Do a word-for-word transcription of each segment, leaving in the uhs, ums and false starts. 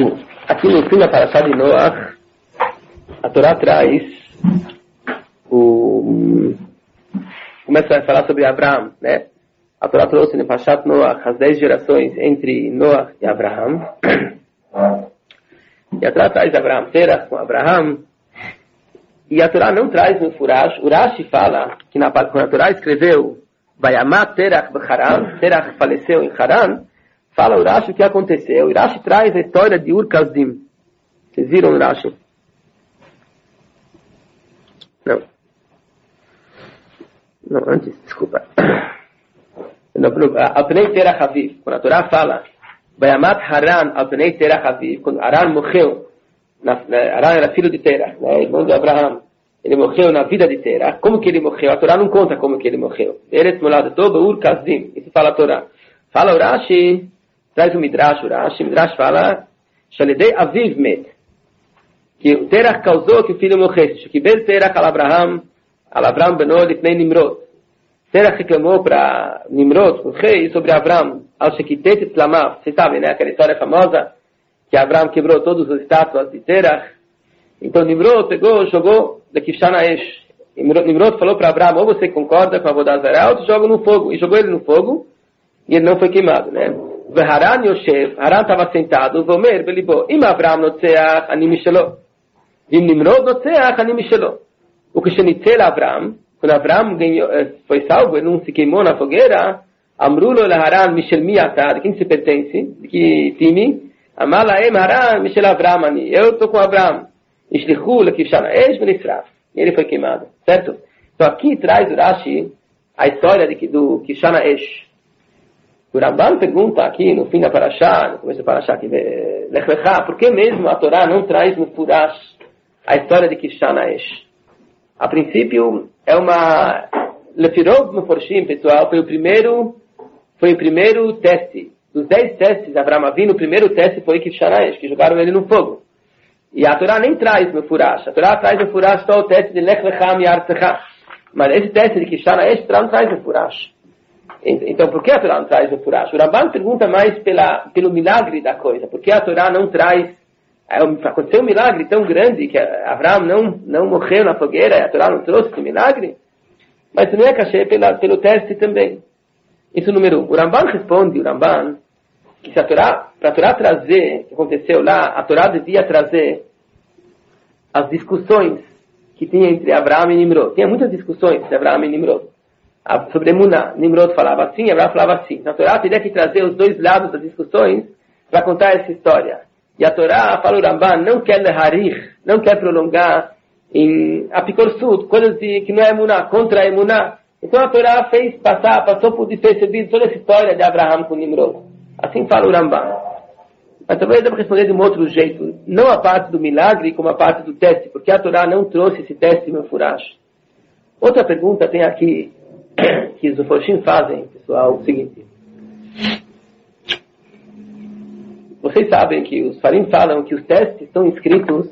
Aqui no fim da Parashá de Noach, a Torá traz o... começa a falar sobre Abraham, né? A Torá trouxe no Parashat Noach as dez gerações entre Noach e Abraham. E a Torá traz Abraham, Terach com Abraham. E a Torá não traz no Furash. O Rashi fala que na, quando a Torá escreveu Vayamat Terach b'Haran, Terach faleceu em Haran, fala o Rashi o que aconteceu. O Rashi traz a história de Ur Kasdim. Vocês viram o Rashi? Não. Não, antes, desculpa. Alpnei Terach Aviv. Quando a Torá fala Vayamat Haran Alpnei Terach Aviv, quando Haran morreu, na, na, Haran era filho de Terach, né, irmão de Abraham. Ele morreu na vida de Terach. Como que ele morreu? A Torá não conta como que ele morreu. Eretz Molad Tov Ur Kasdim. Isso fala a Torá. Fala o Rashi, traz o Midrash, o Rashi. O Midrash fala Shaledei Aviv Met. Que o Terach causou que o filho morresse. Shekibel Terach al Abraham, al Abraham Beno Lifnei Nimrod. Terach reclamou para Nimrod, o rei, sobre Abraham. Al Shekitet Tlamav. Vocês sabem, né? Aquela história famosa que Abraham quebrou todas as estátuas de Terach. Então Nimrod pegou, jogou da Kishana Esh. Nimrod falou para Abraham, ou você concorda com a Vodazara, ou você joga no fogo. E jogou ele no fogo, e ele não foi queimado, né? Haran Yoshev, Haran estava sentado, Vomer, Belibo, Im Abraham notzeach, ani mishelo. Im Nimrod notzeach, ani mishelo. O que shenitzel Abraham, quando Abraham ganhou, foi salvo, ele não se queimou na fogueira, Amrulo le Haran, Mishel Miyata, de quem se pertence, de que time? Amalaem Haran, Mishel Abraham, ani. Eu estou com Abraham. Ishlichu le Kishana Esh v'nisraf. Ele foi queimado, certo? Então aqui traz o Rashi a história de, do Kishana Esh. O Ramban pergunta aqui no fim da Parashá, no começo da Parashá, que Lech Lecha, por que mesmo a Torá não traz no Furash a história de Kishana Esh? A princípio, é uma... Lefirov no Forshim, pessoal, foi o primeiro, foi o primeiro teste. Dos dez testes, Abraham Avinu, o primeiro teste foi Kishana Esh, que jogaram ele no fogo. E a Torá nem traz no Furash. A Torá traz no Furash só o teste de Lech Lecha Mi'artzecha. Mas esse teste de Kishana Esh, a Torá não traz no Furash. Então, por que a Torá não traz no Furash? O Ramban pergunta mais pela, pelo milagre da coisa. Por que a Torá não traz... Aconteceu um milagre tão grande que Abraham não, não morreu na fogueira e a Torá não trouxe esse milagre? Mas também é cachê pela, pelo teste também. Isso número um. O Ramban responde, o Ramban, que se a Torá, para a Torá trazer, o que aconteceu lá, a Torá devia trazer as discussões que tinha entre Abraham e Nimrod. Tinha muitas discussões entre Abraham e Nimrod. Sobre Emuná, Nimrod falava assim, Abraham falava assim. Então a Torá teria que trazer os dois lados das discussões para contar essa história. E a Torá, fala o Ramban, não quer leharir, não quer prolongar em apikorsut, coisas de, que não é Emuná, contra a Emuná. Então a Torá fez passar, passou por despercebido toda essa história de Abraham com Nimrod. Assim fala o Ramban. Mas talvez eu vou responder de um outro jeito. Não a parte do milagre, como a parte do teste. Porque a Torá não trouxe esse teste no Furash. Outra pergunta tem aqui, que os Ufoshim fazem, pessoal, o seguinte. Vocês sabem que os Farim falam que os testes são escritos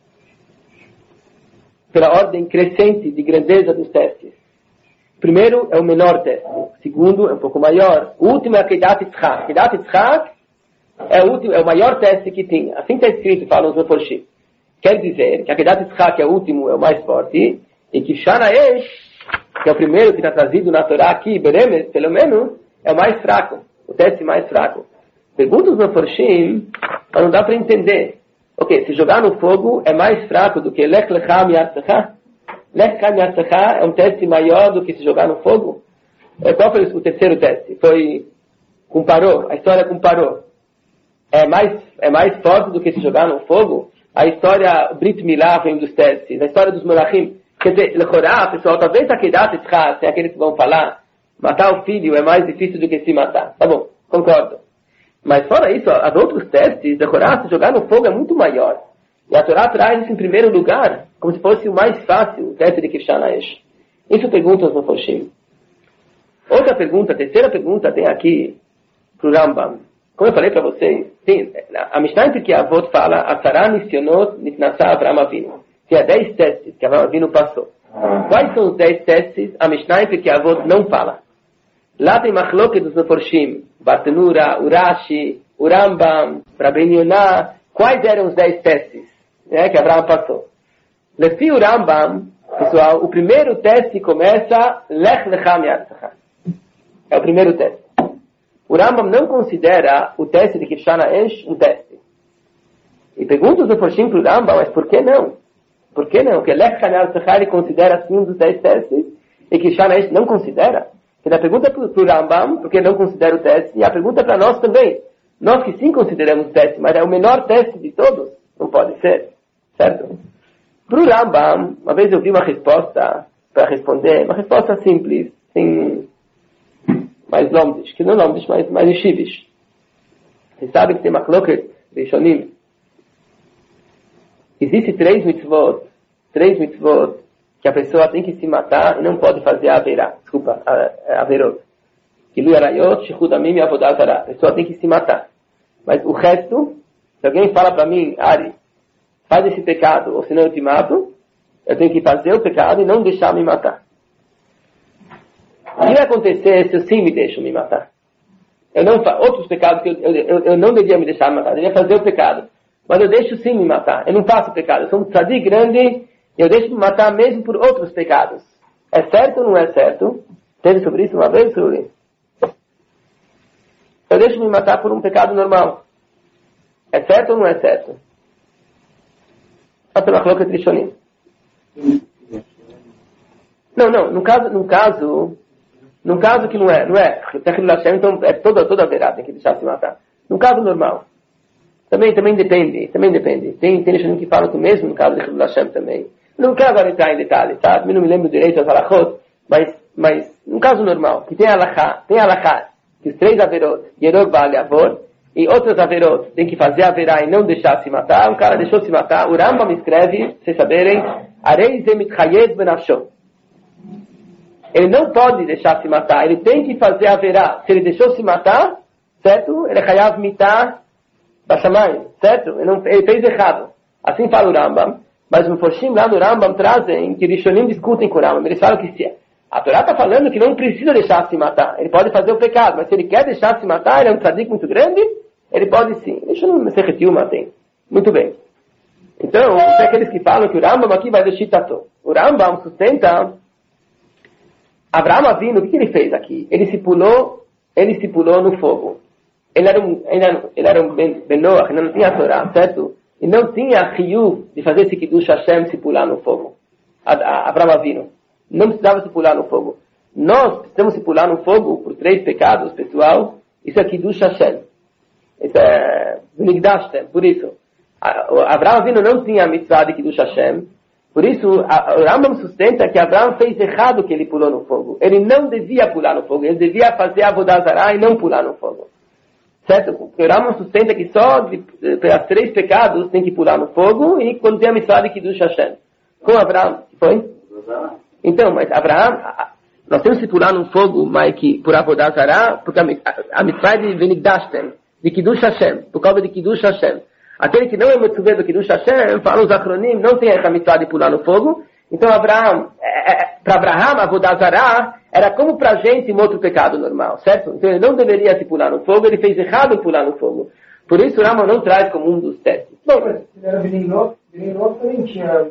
pela ordem crescente de grandeza dos testes. O primeiro é o menor teste. O segundo é um pouco maior. O último é a Kedat Yitzhak. Kedat Yitzhak é o, último, é o maior teste que tinha. Assim está escrito, falam os Meforshim. Quer dizer que a Kedat Yitzhak é o último, é o mais forte. E que Shana Esh, que é o primeiro que está trazido na Torá aqui, Beremes, pelo menos, é o mais fraco. O teste mais fraco. Pergunta os Meforshim, mas não dá para entender. Ok, se jogar no fogo é mais fraco do que Lech Lecha Mi'artzecha? Lech Lecha Mi'artzecha é um teste maior do que se jogar no fogo? Qual foi o terceiro teste? Foi comparou, a história comparou. É mais, é mais forte do que se jogar no fogo? A história Brit Milá foi um dos testes. A história dos Melachim. Quer dizer, Lechorá, pessoal, talvez a Kedat Yitzhak, tem aqueles que vão falar, matar o filho é mais difícil do que se matar. Tá bom, concordo. Mas fora isso, os outros testes, Lechorá, se jogar no fogo é muito maior. E a Torá traz isso em primeiro lugar, como se fosse o mais fácil, o teste de Kishana Esh. Isso pergunta aos Meforshim. Outra pergunta, a terceira pergunta tem aqui para o Rambam. Como eu falei para vocês, tem, a Mishnah em que a Avot fala, Asara Nisionot Nitnasa Avraham Avinu. Tinha dez testes que Avraham Avinu passou. Quais são os dez testes? A Mishnah em que a Avot não fala. Lá tem Machloket dos Meforshim, Bartenura, Urashi, o Rambam, Rabbeinu Yonah, Quais eram os dez testes, né, que Abraão passou? Lefi o Rambam, pessoal, o primeiro teste começa Lech Lecha Mi'aretzecha. É o primeiro teste. O Rambam não considera o teste de Kivshana Esh um teste. E pergunta os Meforshim para o Rambam, mas por que não? Por que não? Porque Lech Lecha Mi'aretzecha ele considera assim um dos dez testes e Kivshana Esh não considera. E a pergunta para o Rambam, porque não considera o teste, e a pergunta para nós também. Nós que sim consideramos o teste, mas é o menor teste de todos, não pode ser, certo? Para o Rambam, uma vez eu vi uma resposta para responder, uma resposta simples, sem mais lomdish, que não lomdish, mas mais yeshivish. Vocês sabem que tem uma cloquet de Shonim. Existem três mitzvot, três mitzvot, que a pessoa tem que se matar e não pode fazer a averá, desculpa, a averot. Kilui arayot, shichud amim e avodah zarah. A pessoa tem que se matar. Mas o resto, se alguém fala para mim, Ari, faz esse pecado, ou senão eu te mato, eu tenho que fazer o pecado e não deixar me matar. O que vai acontecer se eu sim me deixo me matar? Eu não faço outros pecados que eu, eu, eu não devia me deixar me matar, eu devia fazer o pecado. Mas eu deixo sim me matar, eu não faço o pecado. Eu sou um tzadik grande, e eu deixo me matar mesmo por outros pecados. É certo ou não é certo? Teve sobre isso uma vez, Suri? Eu deixo me matar por um pecado normal. É certo ou não é certo? Só pela coloca Trishonim. Não, não, no caso, no caso, no caso que não é, não é, então é toda, toda a verdade, tem que deixar se matar. No caso normal. Também, também depende, também depende. Tem, tem Trishonim que falam que mesmo no caso de Hilul Hashem também. Não quero agora entrar em detalhes, tá? Eu não me lembro direito das halachot, mas, mas, no caso normal, que tem halachá, tem halachá, que os três averot, Yerog vale avor, e outros averot, tem que fazer averá e não deixar se matar, um cara deixou se matar, o Rambam escreve, vocês saberem, Arei ze mitchayev benafsho. Ele não pode deixar se matar, ele tem que fazer averá. Se ele deixou se matar, certo? Ele é chayav mitah bashamayim, certo? Ele, não, ele fez errado. Assim fala o Rambam. Mas no Foshim lá no Rambam trazem que Rishonim discutem com o Rambam. Eles falam que se a Torá está falando que não precisa deixar se matar. Ele pode fazer o pecado, mas se ele quer deixar se matar, ele é um tzadik muito grande, ele pode sim. Rishonim se retiu, matem. Muito bem. Então, tem aqueles que falam que o Rambam aqui vai deixar tato. O Rambam sustenta Abraão Avinu, o que ele fez aqui? Ele se pulou, ele se pulou no fogo. Ele era um, ele era, ele era um ben, Benoach, ainda não tinha a Torá, certo? E não tinha riu de fazer esse Kiddush Hashem se pular no fogo. Abraão Avinu. Não precisava se pular no fogo. Nós precisamos se pular no fogo por três pecados, pessoal. Isso é Kiddush Hashem. Isso é Benigdashtem. Por isso, Abraão Avinu não tinha a mitzvah de Kiddush Hashem. Por isso, o Rambam sustenta que Abraão fez errado que ele pulou no fogo. Ele não devia pular no fogo. Ele devia fazer a Avodah Zarah e não pular no fogo. Certo? Porque o Rambam sustenta que só de, de, pelos três pecados tem que pular no fogo e quando tem a mitzvah de Kiddush Hashem. Com Abraão, foi? Então, mas Abraão, nós temos que pular no fogo, mas que por Avodah Zarah, porque a, a, a mitzvah de Benigdashtem, de Kiddush Hashem, por causa de Kiddush Hashem. Aquele que não é mitzvah do Kiddush Hashem, fala os acronim, não tem essa mitzvah de pular no fogo. Então Abraão, é, é, para Abraão, Avodah Zarah, era como para a gente um outro pecado normal, certo? Então ele não deveria se pular no fogo, ele fez errado em pular no fogo. Por isso o Rambam não traz como um dos testes. Bom, mas ele era benigno, benigno também tinha...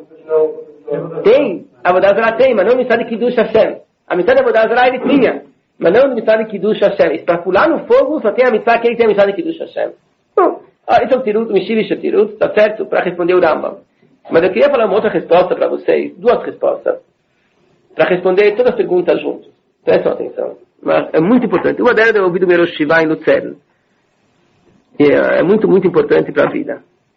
Tem, a Avodah Zarah tem, mas não mitzvah de Kiddush Hashem. A mitzvah de Avodah Zarah ele tinha, mas não mitzvah de Kiddush Hashem. E para pular no fogo só tem a mitzvah que ele tem a mitzvah de Kiddush Hashem. Bom, esse é o tirut, o Mishivish é o tirut, tá certo? Para responder o Rambam. Mas eu queria falar uma outra resposta para vocês, duas respostas, para responder todas as perguntas juntos. Prestem atenção. Mas é muito importante. Uma delas eu ouvi do meu Shiva em Luzern. E é, é muito, muito importante para a vida.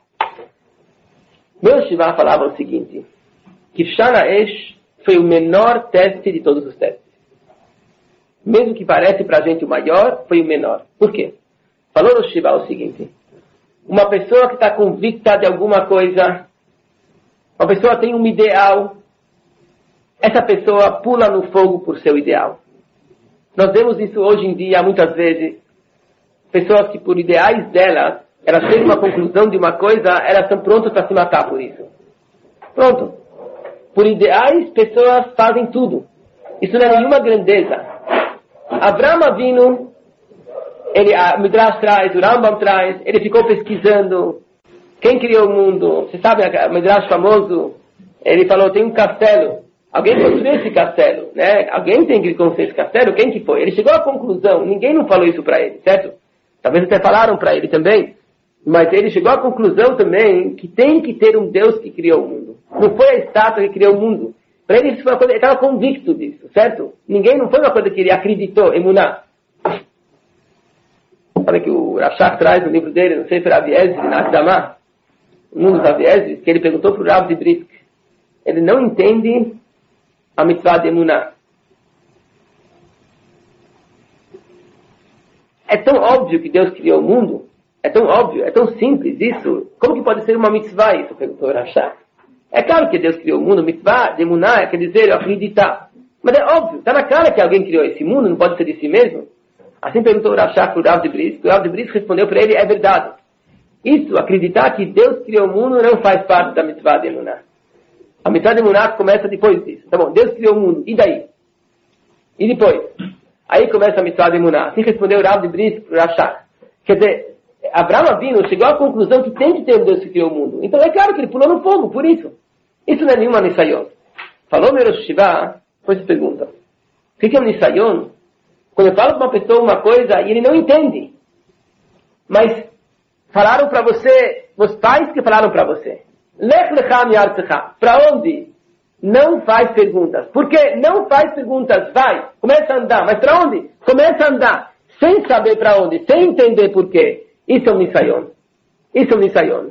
Meu Shiva falava o seguinte, que Shana Esh foi o menor teste de todos os testes. Mesmo que pareça para a gente o maior, foi o menor. Por quê? Falou no Shiva o seguinte, uma pessoa que está convicta de alguma coisa, uma pessoa tem um ideal, essa pessoa pula no fogo por seu ideal. Nós vemos isso hoje em dia, muitas vezes. Pessoas que por ideais delas, elas têm uma conclusão de uma coisa, elas estão prontas para se matar por isso. Pronto. Por ideais, pessoas fazem tudo. Isso não é nenhuma grandeza. Abraão Avinu, ele, a Midrash traz, o Rambam traz, ele ficou pesquisando Quem criou o mundo? Você sabe, o Midrash famoso, ele falou, tem um castelo. Alguém construiu esse castelo, né? Alguém tem que construir esse castelo? Quem que foi? Ele chegou à conclusão, ninguém não falou isso para ele, certo? Talvez até falaram para ele também, mas ele chegou à conclusão também que tem que ter um Deus que criou o mundo. Não foi a estátua que criou o mundo. Para ele isso foi uma coisa, ele estava convicto disso, certo? Ninguém, não foi uma coisa que ele acreditou, emuná. Sabe que o Rashach traz no livro dele, no Sefer Aviezri, na Akdamah, um dos Aviezri, que ele perguntou para o Rav de Brisk. Ele não entende a mitzvah de emuná. É tão óbvio que Deus criou o mundo, é tão óbvio, é tão simples isso. Como que pode ser uma mitzvah isso? Perguntou o Rashach. É claro que Deus criou o mundo, mitzvah de emuná, quer dizer, acreditar. Mas é óbvio, está na cara que alguém criou esse mundo, não pode ser de si mesmo. Assim perguntou o Rashach para o Rav de Brisk, o Rav de Brisk respondeu para ele, é verdade. Isso, acreditar que Deus criou o mundo, não faz parte da mitzvah de emuná. A mitzvah de emuná começa depois disso. Tá bom, Deus criou o mundo, e daí? E depois? Aí começa a mitzvah de emuná. Assim respondeu o Rav de Brisk para o Rashach. Quer dizer, Abraão Avinu chegou à conclusão que tem que ter um Deus que criou o mundo. Então é claro que ele pulou no fogo, por isso. Isso não é nenhuma nisayon. Falou meu Rosh Hashivá, depois se pergunta. O que é um nisayon? Quando eu falo para uma pessoa uma coisa e ele não entende. Mas falaram para você, os pais que falaram para você. Lech lecha mi'artzecha. Para onde? Não faz perguntas. Por que não faz perguntas? Vai, começa a andar. Mas para onde? Começa a andar. Sem saber para onde, sem entender por quê. Isso é um nisayon. Isso é um nisayon.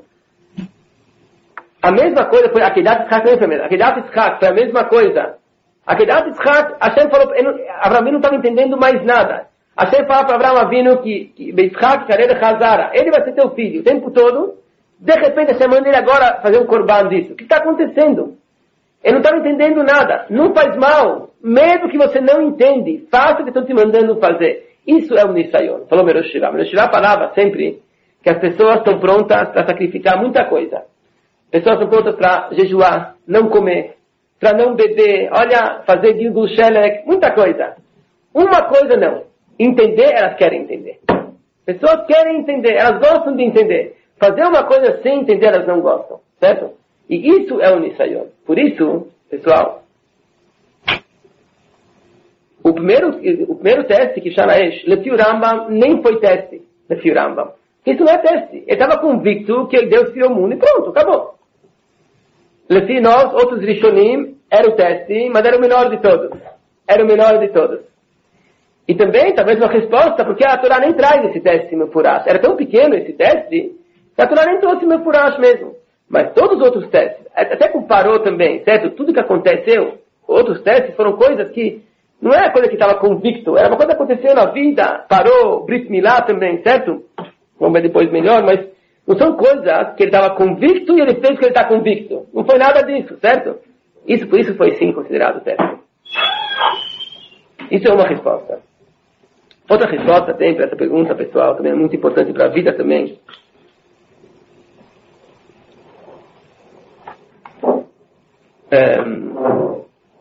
A mesma coisa foi Akedat Yitzhak, não é primeiro. Akedat Yitzhak foi a mesma coisa. Akedat Yitzhak, Hashem falou, Avraham não estava entendendo mais nada. Hashem falou para Avraham Avinu que Yitzhak Kared Hazara, ele vai ser teu filho o tempo todo. De repente Hashem manda ele agora fazer um korban disso. O que está acontecendo? Ele não estava entendendo nada. Não faz mal. Mesmo que você não entende, faça o que estão te mandando fazer. Isso é o nisayon. Falou Merosh Shirah. Merosh Shirah falava sempre que as pessoas estão prontas para sacrificar muita coisa. Pessoas estão prontas para jejuar, não comer, para não beber, olha, fazer Gilgul Shelek, muita coisa. Uma coisa não. Entender, elas querem entender. Pessoas querem entender, elas gostam de entender. Fazer uma coisa sem entender, elas não gostam. Certo? E isso é o nisayon. Por isso, pessoal, o primeiro, o primeiro teste que Shanaesh, Lefi o Rambam, nem foi teste. Lefi o Rambam. Isso não é teste. Ele estava convicto que Deus criou o mundo e pronto, acabou. Lefi nós, outros Rishonim, era o teste, mas era o menor de todos. Era o menor de todos. E também, talvez uma resposta, porque a Torá nem traz esse teste meu furash. Era tão pequeno esse teste, que a Torá nem trouxe meu furash mesmo. Mas todos os outros testes, até comparou também, certo? Tudo que aconteceu, outros testes foram coisas que, não era coisa que estava convicto, era uma coisa que aconteceu na vida, parou, Brit Milá também, certo? Vamos ver depois melhor, mas não são coisas que ele estava convicto e ele fez que ele está convicto. Não foi nada disso, certo? Isso, por isso foi sim considerado teste. Isso é uma resposta. Outra resposta tem para essa pergunta, pessoal, também é muito importante para a vida também. Um,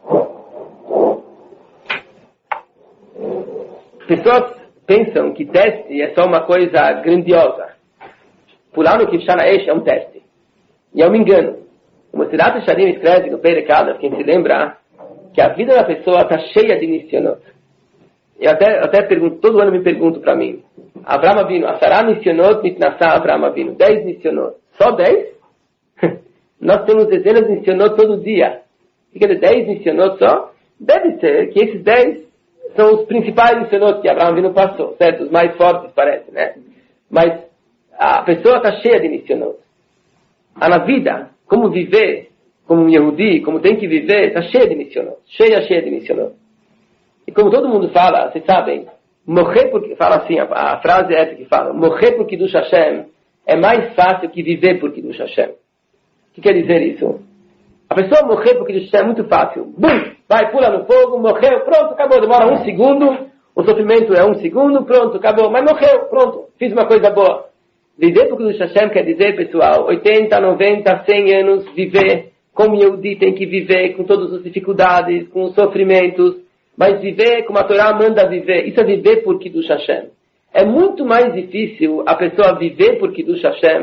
pessoas pensam que teste é só uma coisa grandiosa. Pular no Kivshana Esh é um teste. E é um engano. O Mesirat Yesharim escreve no Perekada, quem se lembra, que a vida da pessoa está cheia de nissionot. Eu até, até pergunto, todo ano me pergunto para mim, Avraham Avinu, Asará nissionot, Mitnassá Avraham Avinu, dez nissionot. Só dez? Nós temos dezenas de nissionot todo dia. Fica de dez nissionot só? Deve ser que esses dez são os principais nissionot que Avraham Avinu passou, certo? Os mais fortes, parece, né? Mas a pessoa está cheia de nissionot. Ah, na vida, como viver, como um Yehudi, como tem que viver, está cheia de nissionot. Cheia, cheia de nissionot. E como todo mundo fala, vocês sabem, morrer porque, fala assim, a, a frase é essa que fala, morrer por Kiddush Hashem é mais fácil que viver por Kiddush Hashem. O que quer dizer isso? A pessoa morrer por Kiddush Hashem é muito fácil. Bum! Vai, pula no fogo, morreu, pronto, acabou. Demora um segundo, o sofrimento é um segundo, pronto, acabou. Mas morreu, pronto, fiz uma coisa boa. Viver por Kiddush Hashem quer dizer, pessoal, oitenta, noventa, cem anos, viver como Yehudi tem que viver, com todas as dificuldades, com os sofrimentos, mas viver como a Torá manda viver. Isso é viver por Kiddush Hashem. É muito mais difícil a pessoa viver por Kiddush Hashem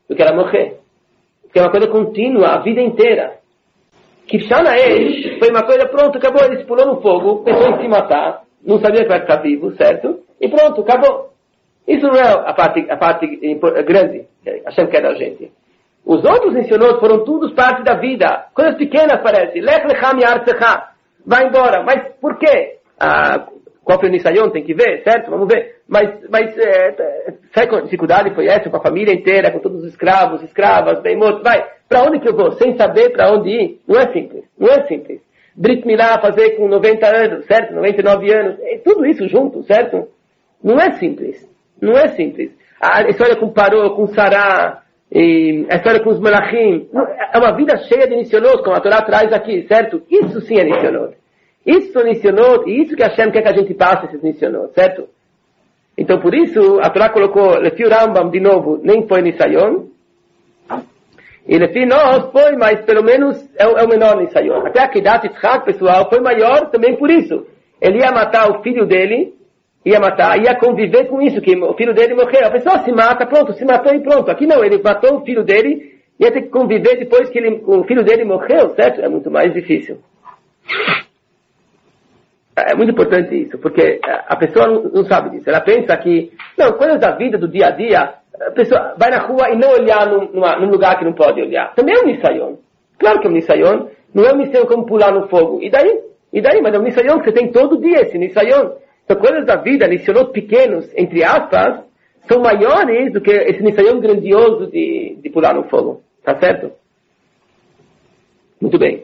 do que ela morrer. Porque é uma coisa contínua, a vida inteira. Kifshana Eish foi uma coisa, pronto, acabou, ele se pulou no fogo, pensou em se matar, não sabia que vai ficar vivo, certo? E pronto, acabou. Isso não é a parte, a parte grande que Hashem quer da gente. Os outros ensinou foram todos parte da vida. Coisas pequenas parece. Lech lecham yartzecha. Vai embora. Mas por quê? Ah, qual foi o Nisayon? Tem que ver, certo? Vamos ver. Mas, mas é, sabe qual dificuldade foi essa? Com a família inteira, com todos os escravos, escravas, beimotos. Vai. Para onde que eu vou? Sem saber para onde ir? Não é simples. Não é simples. Brit Milá fazer com noventa anos, certo? noventa e nove anos. É tudo isso junto, certo? Não é simples. Não é simples. A história com Paró, com Sará, e a história com os Melachim, é uma vida cheia de Nissionot, como a Torá traz aqui, certo? Isso sim é Nissionot. Isso é Nissionot, e isso que Hashem quer que a gente passe esses Nissionot, certo? Então por isso, a Torá colocou, Lefi Rambam, de novo, nem foi Nisayon, e Lefi nós foi, mas pelo menos é o, é o menor Nisayon. Até a Kedat Yitzhak, pessoal, foi maior também por isso. Ele ia matar o filho dele, ia matar, ia conviver com isso, que o filho dele morreu. A pessoa se mata, pronto, se matou e pronto. Aqui não, ele matou o filho dele, ia ter que conviver depois que ele, o filho dele morreu, certo? É muito mais difícil. É muito importante isso, porque a pessoa não, não sabe disso. Ela pensa que, não, coisas da vida, do dia a dia, a pessoa vai na rua e não olhar num, numa, num lugar que não pode olhar. Também é um Nisayon. Claro que é um Nisayon. Não é um Nisayon como pular no fogo. E daí? E daí? Mas é um Nisayon que você tem todo dia, esse Nisayon. Então, coisas da vida, Nissionot pequenos, entre aspas, são maiores do que esse Nisayon grandioso de, de pular no fogo. Tá certo? Muito bem.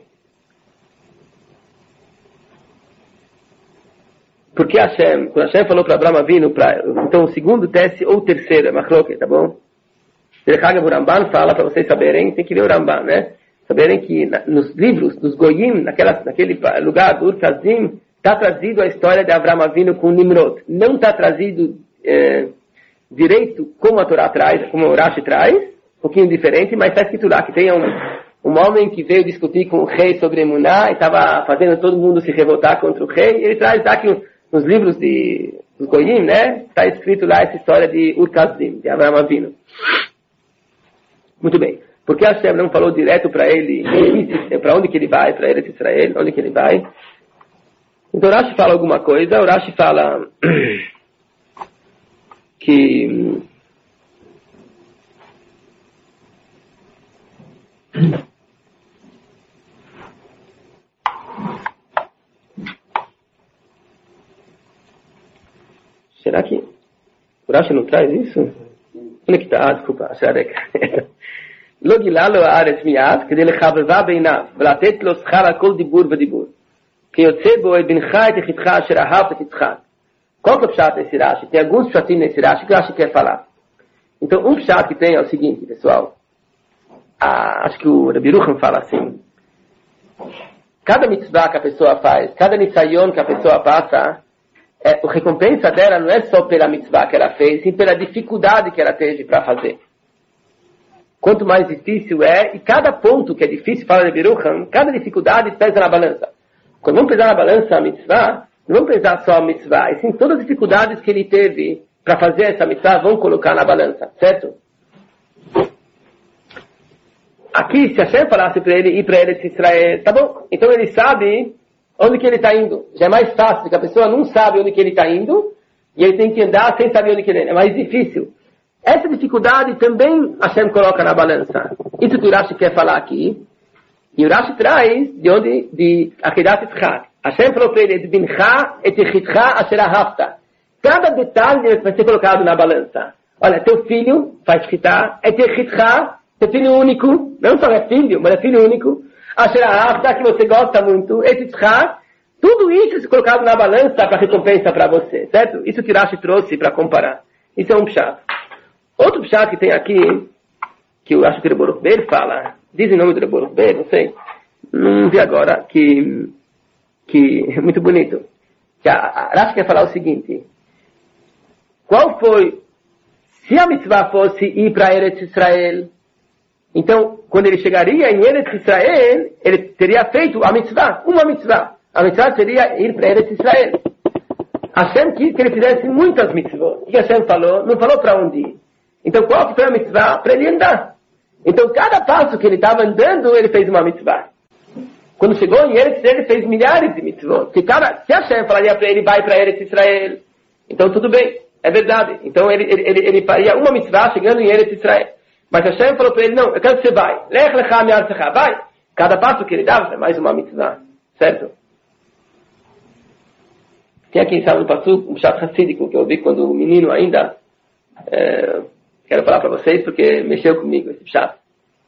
Porque Hashem, quando Hashem falou para Abraham Avinu, pra, então o segundo teste ou o terceiro, é Machloket, tá bom? O Ramban fala, para vocês saberem, tem que ler o Ramban, né? Saberem que na, nos livros, dos Goyim, naquela, naquele lugar do Ur-Kazim, está trazido a história de Avraham Avinu com Nimrod. Não está trazido é, direito como a Torá traz, como o Rashi traz, um pouquinho diferente, mas está escrito lá que tem um, um homem que veio discutir com o rei sobre Emuná e estava fazendo todo mundo se revoltar contra o rei. Ele traz aqui nos livros de, dos Goyim, né? Está escrito lá essa história de Ur-Kazim, de Avraham Avinu. Muito bem. Por que Hashem não falou direto para ele, para onde que ele vai, para Eretz Israel, onde que ele vai? Então o Rashi fala alguma coisa, o Rashi fala que será que o Rashi não traz isso? Onde que está? Ah, desculpa, לא גילה לו הארץ מיד, כדי לחבבה בעיניו, ולתת לו שכר על כל דיבור ודיבור. כי יוצא בו את בנך את יחידך אשר אהבת את יצחק. Qual que é o pshat nesse Rashi? Tem alguns pshatim nesse Rashi que o Rashi quer falar. Então, um pshat que tem é o seguinte, pessoal. Ah, acho que o Rabi Rucham fala assim. Cada mitzvah que a pessoa faz, cada nisayon que a pessoa passa, é, a recompensa dela não é só pela mitzvah que ela fez, sim pela dificuldade que ela teve para fazer. Quanto mais difícil é, e cada ponto que é difícil, fala de Birucham, cada dificuldade pesa na balança. Quando vamos pesar na balança a mitzvah, não vamos pesar só a mitzvah, e sim todas as dificuldades que ele teve para fazer essa mitzvah, vão colocar na balança, certo? Aqui, se Hashem falasse para ele ir para Eretz Israel, tá bom, então ele sabe onde que ele está indo. Já é mais fácil, porque a pessoa não sabe onde que ele está indo, e ele tem que andar sem saber onde que ele é. É mais difícil. Essa dificuldade também Hashem coloca na balança. Isso que o Rashi quer falar aqui. E o Rashi traz de onde? De Akedat Yitzhak. Hashem falou para ele, Bincha et Yechidcha asher ahavta. Cada detalhe vai ser colocado na balança. Olha, teu filho faz Shchitá, et Yechidcha, teu filho único, não só é filho, mas é filho único, asher ahavta, que você gosta muito, et Yitzhak, tudo isso é colocado na balança para recompensa para você, certo? Isso que o Rashi trouxe para comparar. Isso é um pshat. Outro pshat que tem aqui, que eu acho que o Rebbe Baruch Ber fala, diz o nome do Rebbe Baruch Ber, não sei, não vi agora, que, que é muito bonito. Que a, a Rashi quer falar o seguinte, qual foi, se a mitzvah fosse ir para Eretz Israel, então, quando ele chegaria em Eretz Israel, ele teria feito a mitzvah, uma mitzvah. A mitzvah seria ir para Eretz Israel. Hashem quis que ele fizesse muitas mitzvot. O que Hashem falou? Não falou para onde ir. Então, qual que foi a mitzvah? Para ele andar. Então, cada passo que ele estava andando, ele fez uma mitzvah. Quando chegou em Eretz Israel, ele fez milhares de mitzvot. Se, cada, se Hashem falaria para ele, vai para Eretz Israel, então tudo bem, é verdade. Então ele, ele, ele faria uma mitzvah chegando em Eretz Israel. Mas Hashem falou para ele, não, eu quero que você vai. Lech lecha mi'artzecha, vai. Cada passo que ele dava é mais uma mitzvah, certo? Tem aqui, sabe, no Passuco, um chat racídico que eu vi quando o menino ainda... É, quero falar para vocês porque mexeu comigo esse chat.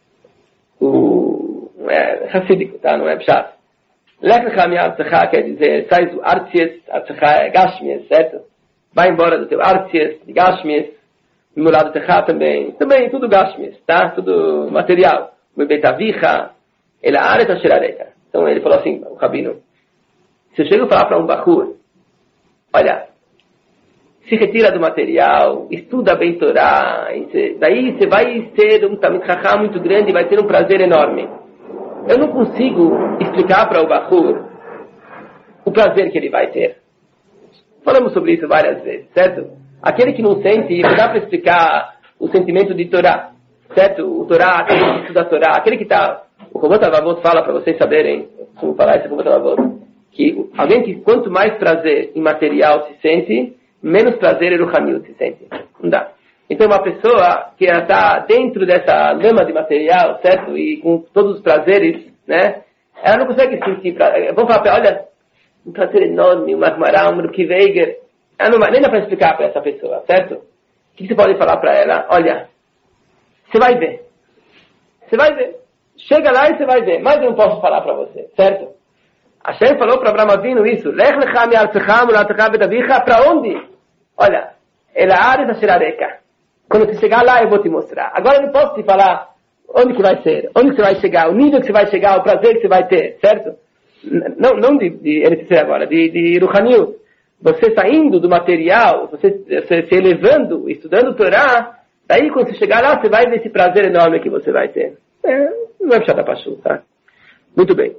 O... É racídico, tá? Não é pshat. Lech lecha mi'artzecha quer dizer, sai do artzies, artzecha é gashmies, certo? Vai embora do teu artzies, de gashmies. Do meu lado techa também. Também tudo gashmies, tá? Tudo material. O betavicha, ele aret asherareka. Então ele falou assim, o rabino. Se eu chego a falar para um bachur, olha, se retira do material, estuda bem Torá, daí você vai ser um tamid chacham muito grande e vai ter um prazer enorme. Eu não consigo explicar para o bachur o prazer que ele vai ter. Falamos sobre isso várias vezes, certo? Aquele que não sente, não dá para explicar o sentimento de Torá, certo? O Torá, aquele que estuda a Torá, aquele que está... O Chovot HaLevavot fala, para vocês saberem, como falar esse Chovot HaLevavot, que alguém que quanto mais prazer em material se sente, menos prazer em Ruhaniut se sente. Não dá. Então uma pessoa que está dentro dessa lama de material, certo? E com todos os prazeres, né? Ela não consegue sentir prazer. Vamos falar para ela, olha, um prazer enorme, um Magmará, um Rukiveiger. Ela não vai, nem dá para explicar para essa pessoa, certo? O que você pode falar para ela? Olha, você vai ver. Você vai ver. Chega lá e você vai ver. Mas eu não posso falar para você, certo? Hashem falou para Abraham Avinu isso. Lech lecha mi'artzecha u'la'techa betavicha. Para onde? Olha, el haaretz asher areka. Quando você chegar lá, eu vou te mostrar. Agora eu não posso te falar onde que vai ser, onde que você vai chegar, o nível que você vai chegar, o prazer que você vai ter, certo? Não, não de, de Eretz Israel agora, de, de Ruhaniut. Você saindo do material, você, você se elevando, estudando o Torá, daí quando você chegar lá, você vai ver esse prazer enorme que você vai ter. É, não é puxar pachu, tá? Muito bem.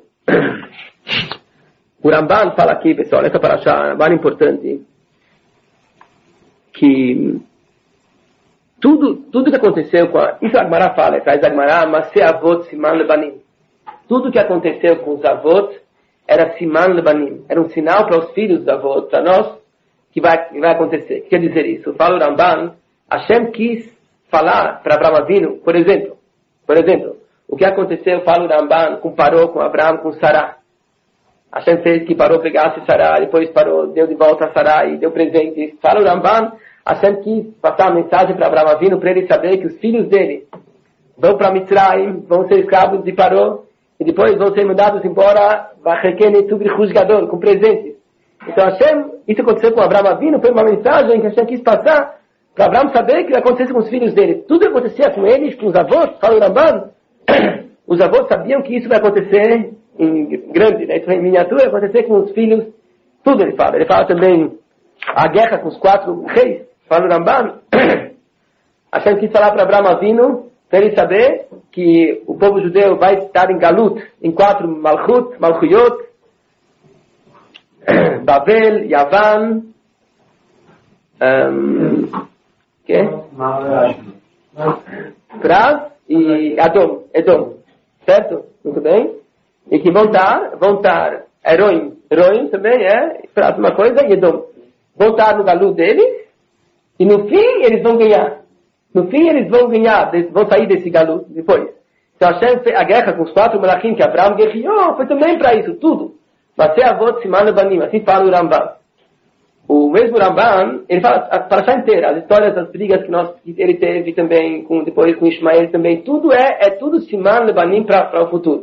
O Ramban fala aqui, pessoal, essa paraxá é uma importante, que tudo, tudo que aconteceu com a... Isso a Agmará fala, traz a Agmará, Maseh Avot Siman Lebanim. Tudo que aconteceu com os avot era Siman Lebanim. Era um sinal para os filhos dos avot, para nós, que vai, que vai acontecer. Quer dizer isso? Fala o Ramban, Hashem quis falar para Abraham Avinu, por exemplo, por exemplo, o que aconteceu, fala o Ramban, comparou com Abraham, com Sará. Hashem fez que parou, pegasse Sará, depois parou, deu de volta a Sará e deu presente. Fala o Ramban, Hashem quis passar uma mensagem para Abraham Avinu, para ele saber que os filhos dele vão para Mitzrayim, vão ser escravos de Paró, e depois vão ser mandados embora, com presentes. Então Hashem, isso aconteceu com Abraham Avinu, foi uma mensagem que Hashem quis passar para Abraham saber que ia acontecer com os filhos dele. Tudo acontecia com eles, com os avós, fala o Ramban. Os avós sabiam que isso vai acontecer em grande, né? Isso em miniatura, vai acontecer com os filhos. Tudo ele fala. Ele fala também a guerra com os quatro reis. Fala o Ramban. Hashem quis falar para Abraham Avinu, para ele saber que o povo judeu vai estar em Galut, em quatro Malchut, Malchuyot, Babel, Yavan, um, que? Praz e Adom, Edom, certo? Muito bem? E que vão estar, vão estar, Heroim, Heroim também é, Praz uma coisa, e Edom. Vão estar no Galut deles, e no fim eles vão ganhar. No fim eles vão ganhar, vão sair desse Galut depois. Então Hashem fez a guerra com os quatro Melachim que Abraham guerreou, foi também para isso, tudo. Mas se avot Siman Lebanim, assim fala o Ramban. O mesmo Ramban, ele fala a paraxá inteira, as histórias das brigas que, nós, que ele teve também, com, depois com Ismael também, tudo é, é tudo Siman Lebanim para o futuro.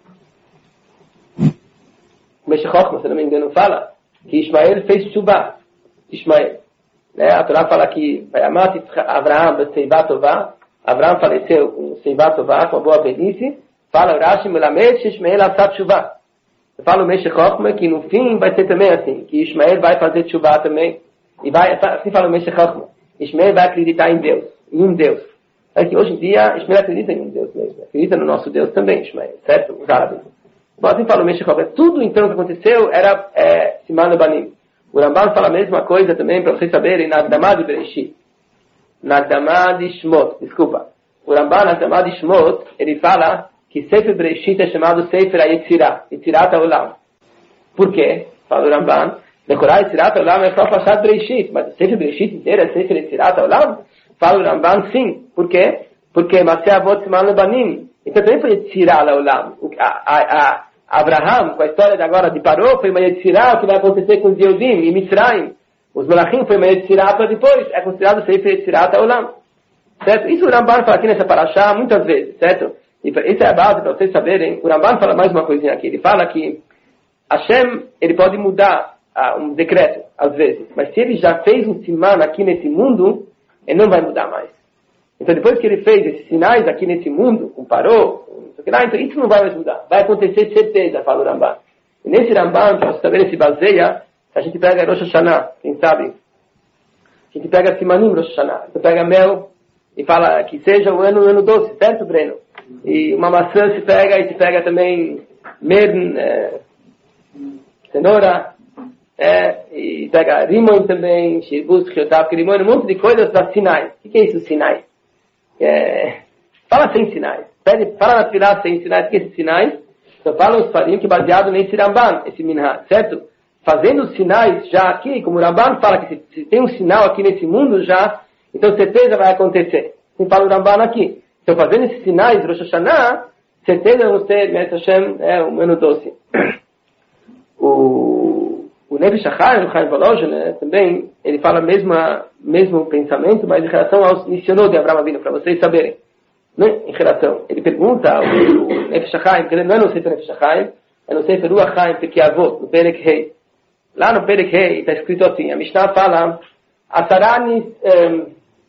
O Meshech Chochma, se não me engano, fala que Ismael fez Shuvah. Ismael. Né? A Torá fala que Abraham Seivat Tová, Abraham faleceu com Seivat Tová, com a boa velhice. Fala Rashi Melamed Ishmael Asat Shuvah. Fala o Meshech Chochma que no fim vai ser também assim, que Ismael vai fazer Shuvah também. E vai, assim fala o Meshech Chochma. Ismael vai acreditar em Deus, em um Deus. É que hoje em dia Ismael acredita em um Deus mesmo. Acredita no nosso Deus também, Ismael, certo? Os árabes. Mas assim fala o Meshech Chochma. Tudo então que aconteceu era é, Siman Lebanim. O Ramban fala a mesma coisa também, para vocês saberem, na Akdamá de Bereshit. Na Akdamá de Shmot, desculpa. o Ramban, na chamada de Shmot, ele fala que Sefer Bereshit é chamado Sefer Yetzirah, Yetzirat HaOlam. Por quê? Fala o Ramban, decorar Yetzirat HaOlam é só Pashat Bereshit, mas o Sefer Bereshit inteiro é Sefer Yetzirat HaOlam? Fala o Ramban, sim. Por quê? Porque Maseh Avot Siman Lebanim. Então também foi Yetzirat HaOlam. A, a, a Abraham, com a história de agora de Paró, foi uma Yetzirah, o que vai acontecer com os Yehudim e Mitzrayim. Os Malachim foi uma Yetzirah para depois. É considerado Sefer Yetzirat HaOlam. Certo? Isso o Ramban fala aqui nessa parashá muitas vezes, certo? E essa é a base para vocês saberem. O Ramban fala mais uma coisinha aqui. Ele fala que Hashem, ele pode mudar ah, um decreto, às vezes. Mas se ele já fez um siman aqui nesse mundo, ele não vai mudar mais. Então depois que ele fez esses sinais aqui nesse mundo, com Paró, então isso não vai mais mudar. Vai acontecer de certeza, fala o Ramban. E nesse Ramban, para você saber, se baseia, a gente pega Rosh Hashanah, quem sabe? A gente pega Simanim Rosh Hashanah. Você pega mel e fala que seja o ano, o ano doce, certo, Breno? E uma maçã se pega e se pega também mern, é, cenoura, é, e pega rimon também, shirbus, chiotav, rimon, um monte de coisas para sinais. O que, que é isso, sinais? É, fala sem sinais. Pede, fala na filha sem sinais. O que é esses sinais? Então fala os farinhos que é baseado nesse Ramban, esse minhag, certo? Fazendo os sinais já aqui, como o Ramban fala que se, se tem um sinal aqui nesse mundo já, então certeza vai acontecer. Assim fala o Ramban aqui. Então fazendo esses sinais, Rosh Hashanah, certeza vamos ter, Me'ez Hashem, é um ano doce. O, o Nefesh HaChaim, o Chaim Volozhin, né, também, ele fala mesmo mesmo pensamento, mas em relação aos missionários de Abraham Avinu, para vocês saberem. Né? Em relação, ele pergunta, o, o Nefesh HaChaim, porque ele não é no Sefer Nefesh HaChaim, é no Sefer Ruach HaChaim, Pirkei Avot, no Perek Hei. Lá no Perek Hei está escrito assim, a Mishnah fala, Asaranis, um,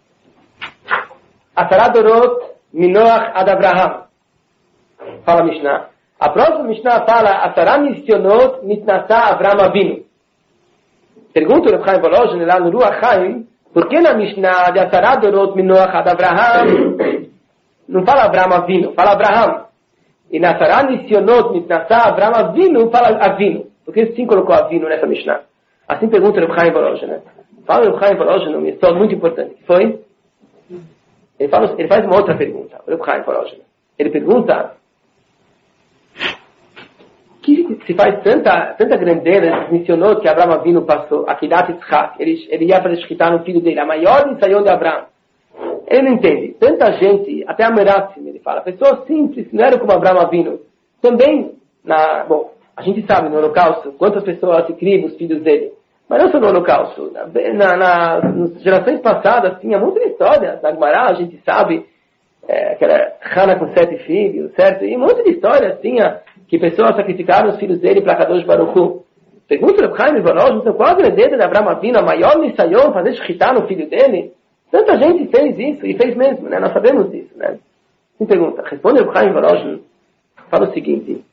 Asaradorot Minoach ad Abraham. Fala a Mishnah. A próxima Mishnah fala, Asaranis Sionot Mitnasa Abraham Avinu. Pergunta o Reb Chaim Volozhin lá no Ruach HaChaim, por que na Mishnah de Asaradorot Minoach ad Abraham não fala Abraham Avinu, fala Abraham. E na Sarah Nisionot Mitnasa Abraham Avinu, fala Avinu. Por que sim colocou Avinu nessa Mishnah? Assim pergunta o Reb Chaim Volozhin, né? Fala o Reb Chaim Volozhin uma história muito importante. Que foi? Ele, fala, ele faz uma outra pergunta. O Reb Chaim Volozhin. Ele pergunta que se faz tanta, tanta grandeza esses missionários que Abraham Avinu passou, Akidat Yitzhak, ele, ele ia para escritar no filho dele, a maior ensaião de Abraham. Ele não entende. Tanta gente, até a Merasim, ele fala, pessoas simples, não eram como Abraham Avinu. Também, na, bom, a gente sabe no Holocausto, quantas pessoas se criam os filhos dele. Mas não só no Holocausto. Na, na, nas gerações passadas, tinha muita história. Na Gemara, a gente sabe, é, aquela Hannah com sete filhos, certo? E um monte de histórias tinha, que pessoas sacrificaram os filhos dele para Kadosh Baruch Hu. Pergunta o Chaim Volozhin, então qual a grandeza de Abraham Avinu, a maior missaião, fazer shkita no filho dele? Tanta gente fez isso, e fez mesmo, né? Nós sabemos disso, né? Me pergunta, responde o Chaim Volozhin, fala o seguinte,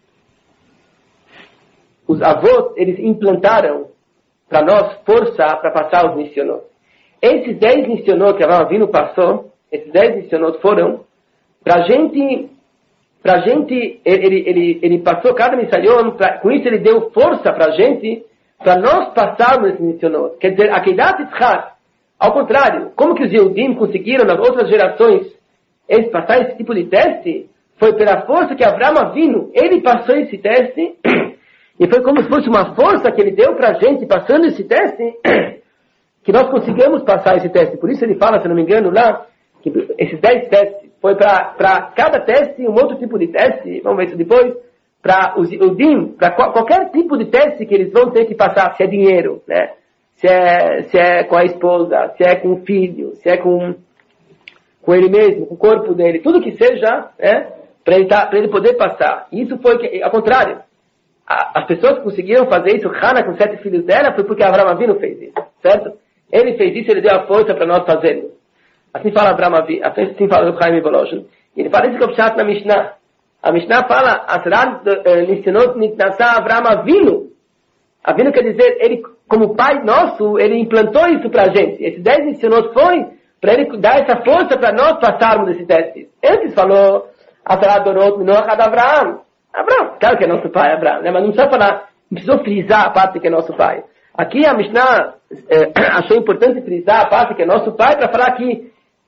os avós, eles implantaram para nós força para passar os missionários. Esses dez missionários que Abraham Avinu passou, esses dez missionários foram, para a gente, para gente, ele, ele, ele passou cada missaião, com isso ele deu força para a gente, para nós passarmos esses missionários. Quer dizer, a Kedat Yitzhak, ao contrário, como que os Yehudim conseguiram nas outras gerações esse, passar esse tipo de teste? Foi pela força que Abraham Avinu, ele passou esse teste, e foi como se fosse uma força que ele deu para a gente, passando esse teste, que nós conseguimos passar esse teste. Por isso ele fala, se não me engano, lá, que esses dez testes, foi para cada teste um outro tipo de teste, vamos ver isso depois, para os Yehudim, para qualquer tipo de teste que eles vão ter que passar, se é dinheiro, né? Se é, se é com a esposa, se é com o filho, se é com, com ele mesmo, com o corpo dele, tudo que seja, né, para ele, tá, ele poder passar. E isso foi, que, ao contrário, a, as pessoas que conseguiram fazer isso, Hannah com sete filhos dela, foi porque Abraham Avinu fez isso, certo? Ele fez isso, ele deu a força para nós fazermos. Assim fala Abraham Avinu, assim fala o Chaim Volozhin. Ele fala isso que é o Pshat na Mishnah. A Mishnah fala, Asrat Nisionot Nitnasa Abraham Avinu. Avinu quer dizer, ele, como pai nosso, ele implantou isso para a gente. Esses dez missionários foi para ele dar essa força para nós passarmos esse teste. Antes falou, Asrat Dorot Minoach ad Abraham. Abraham, claro que é nosso pai, Abraham, né? Mas não precisa falar, não precisou frisar a parte que é nosso pai. Aqui a Mishnah é, achou importante frisar a parte que é nosso pai para falar que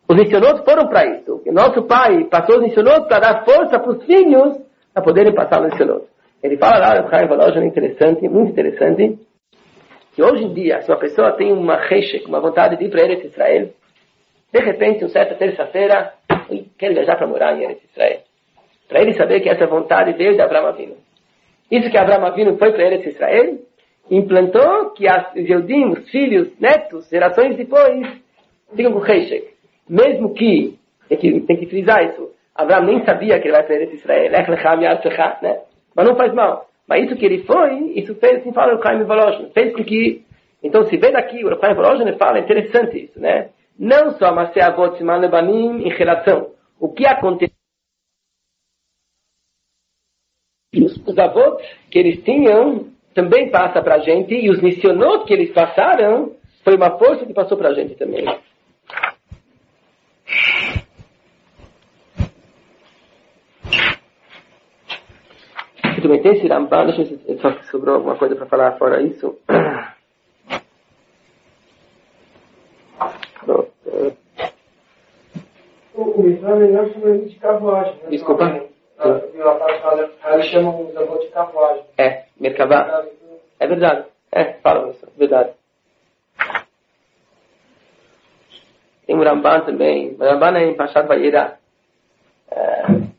Os Nissionot foram para isso. O nosso pai passou os Nissionot para dar força para os filhos para poderem passar os Nissionot. Ele fala lá, o Chaim Volozhin, interessante, muito interessante, que hoje em dia, se uma pessoa tem uma rechek, uma vontade de ir para Eretz Israel, de repente, uma certa terça-feira, ele quer viajar para morar em Eretz Israel. Para ele saber que essa vontade veio de Avraham Avinu. Isso que Avraham Avinu foi para Eretz Israel, implantou que as, os Yehudim, os filhos, netos, gerações depois, ficam com rechek. Mesmo que, tem que, tem que frisar isso, Avraham nem sabia que ele vai para Eretz Israel, né? Mas não faz mal. Mas isso que ele foi, isso fez, assim fala o Chaim Volozhin, fez com que, então se vê daqui, o Chaim Volozhin fala, é interessante isso, né? Não só Masé Avot Siman Lebanim em relação, o que aconteceu, os avós que eles tinham, também passa para a gente, e os Nissionot que eles passaram, foi uma força que passou para a gente também. Também tem esse Ramban, deixa eu ver se só sobrou alguma coisa para falar fora isso. O Islã não chama de carruagem. Desculpa. Eles chamam os avós de carruagem. É, Merkavá. É verdade. É, falam isso, é verdade. Tem um Ramban também. O Ramban é em Pashat Vayera. É...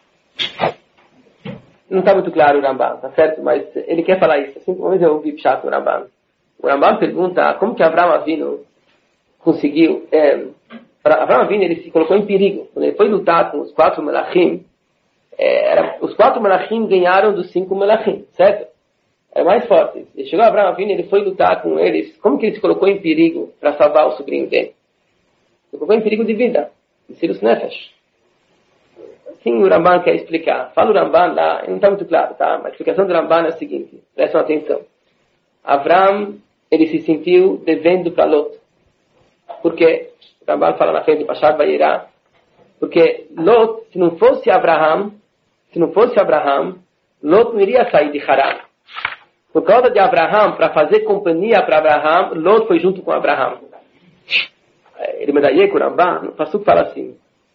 Não está muito claro o Ramban, tá certo? Mas ele quer falar isso. Assim, uma vez eu ouvi chato o Ramban. O Ramban pergunta como que Avraham Avinu conseguiu... É, Avraham Avinu ele se colocou em perigo. Quando ele foi lutar com os quatro Melachim, é, era, os quatro Melachim ganharam dos cinco Melachim, certo? Era mais forte. Ele chegou a Avraham Avinu, ele foi lutar com eles. Como que ele se colocou em perigo para salvar o sobrinho dele? Se colocou em perigo de vida. Mesiras Nefesh. Sim, o Ramban quer explicar. Fala o Ramban lá, não está muito claro, tá? Mas a explicação do Ramban é a seguinte, prestem atenção. Avraham, ele se sentiu devendo para Lot. Porque, o Ramban fala na frente do Pashat Vayera, porque Lot, se não fosse Avraham, se não fosse Avraham, Lot não iria sair de Haran. Por causa de Avraham, para fazer companhia para Avraham, Lot foi junto com Avraham. Ele me daí com o Ramban, o Passuco fala assim,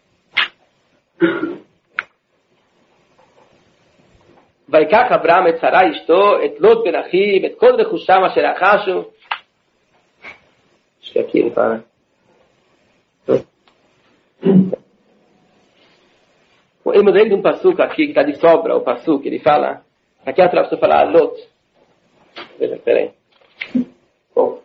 ויקח אברהם את שרה אשתו, את לוט בן אחיו, את כל רכושם אשר רכשו. Acho que aqui ele fala. Ele mudou de um passuco aqui, que está de sobra, o passuco, ele fala. Aqui a tradução fala Lot. Veja, peraí. Bom.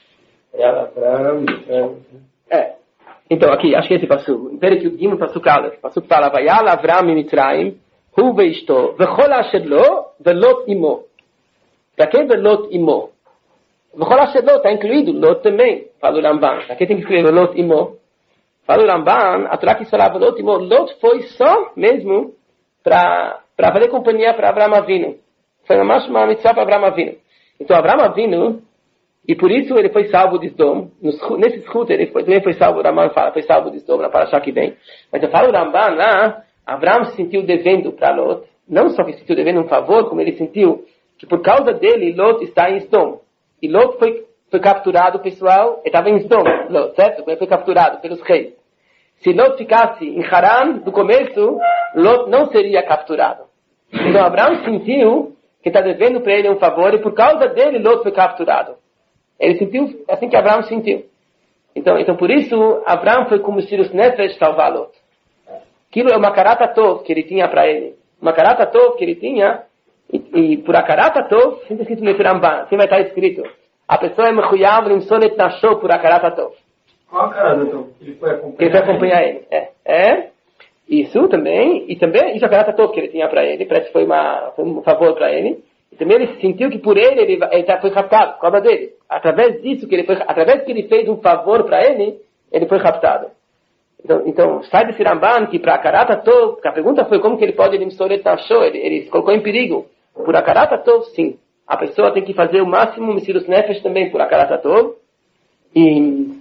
É. Então, aqui, acho que é esse passuco. Espera que o Gimel passuco Aleph. O passuco fala, Vayal Avram em Mitzrayim, hu veishto, vechol asher lo, velot imo. Para quem velot imo? Vechol asher lo, está incluído Lot também. Fala o Ramban. Aqui tem que escrever velot imo. Fala o Ramban, a Torá que fala velot imo. Lot foi só mesmo para fazer companhia para Avraham Avinu. Foi uma uma mitzvah para Avraham Avinu. Então, Avraham Avinu, e por isso ele foi salvo de Sdom. Nesse escuta ele foi, também foi salvo, o Ramban fala, foi salvo de Sdom, na Parashá que vem. Mas eu falo o Ramban lá, Avraham se sentiu devendo para Lot. Não só que se sentiu devendo um favor, como ele sentiu que por causa dele, Lot está em Sdom. E Lot foi, foi capturado, pessoal, ele estava em Sdom, Lot, certo? Ele foi capturado pelos reis. Se Lot ficasse em Haran, do começo, Lot não seria capturado. Então Avraham sentiu que está devendo para ele um favor, e por causa dele, Lot foi capturado. Ele sentiu, assim que Avraham sentiu. Então, então por isso, Avraham foi como Mesiras Nefesh salvar Lot. Aquilo é uma karata tov que ele tinha para ele. Uma karata tov que ele tinha, e, e por a karata tov, sempre escrito no Ramban, assim vai estar escrito, a pessoa é mechuyav limsonet nasho por a karata tov. Qual a karata tov? Ele foi acompanhar ele. Foi acompanhar ele. É. é. Isso também, e também, isso é a karata tov que ele tinha para ele, parece que foi, uma, foi um favor para ele. E também ele sentiu que por ele, ele, ele foi raptado, por causa dele. Através disso, que ele foi, através que ele fez um favor para ele, ele foi raptado. Então, então sai desse Ramban que para a Karata Tov, a pergunta foi como que ele pode ele, ele se colocou em perigo. Por a Karata Tov, sim. A pessoa tem que fazer o máximo, Mesiras Nefesh também por a Karata Tov. E,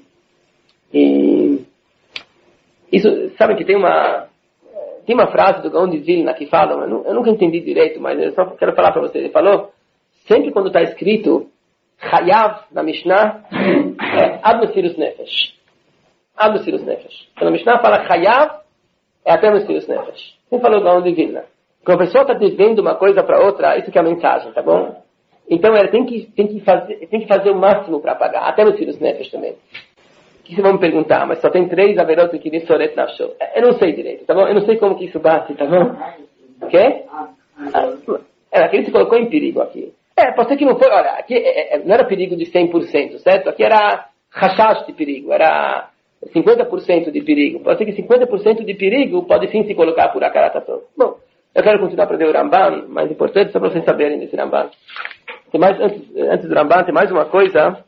e isso, sabe que tem uma, tem uma frase do Gaon de Vilna que fala, eu, não, eu nunca entendi direito, mas eu só quero falar para você. Ele falou, sempre quando está escrito Chayav na Mishnah, é Ad Mesiras Nefesh. Ad Mesiras Nefesh. Quando a Mishnah fala Chayav, é até Mesiras Nefesh. Quem falou Gaon de Vilna? Quando a pessoa está devendo uma coisa para outra, isso que é a mensagem, tá bom? Então ela tem que, tem que, fazer, tem que fazer o máximo para pagar, até Mesiras Nefesh também. O que vocês vão me perguntar? Mas só tem três averot que nem Soret Nafsho. Eu não sei direito, tá bom? Eu não sei como que isso bate, tá bom? O quê? É, aquele se colocou em perigo aqui. É, pode ser que não foi, olha, aqui é, é, não era perigo de cem por cento, certo? Aqui era rashash de perigo, era cinquenta por cento de perigo. Pode ser que cinquenta por cento de perigo pode sim se colocar por Akarataton. Bom, eu quero continuar para ver o Ramban, mais importante, só para vocês saberem desse Ramban. Tem mais, antes, antes do Ramban, tem mais uma coisa.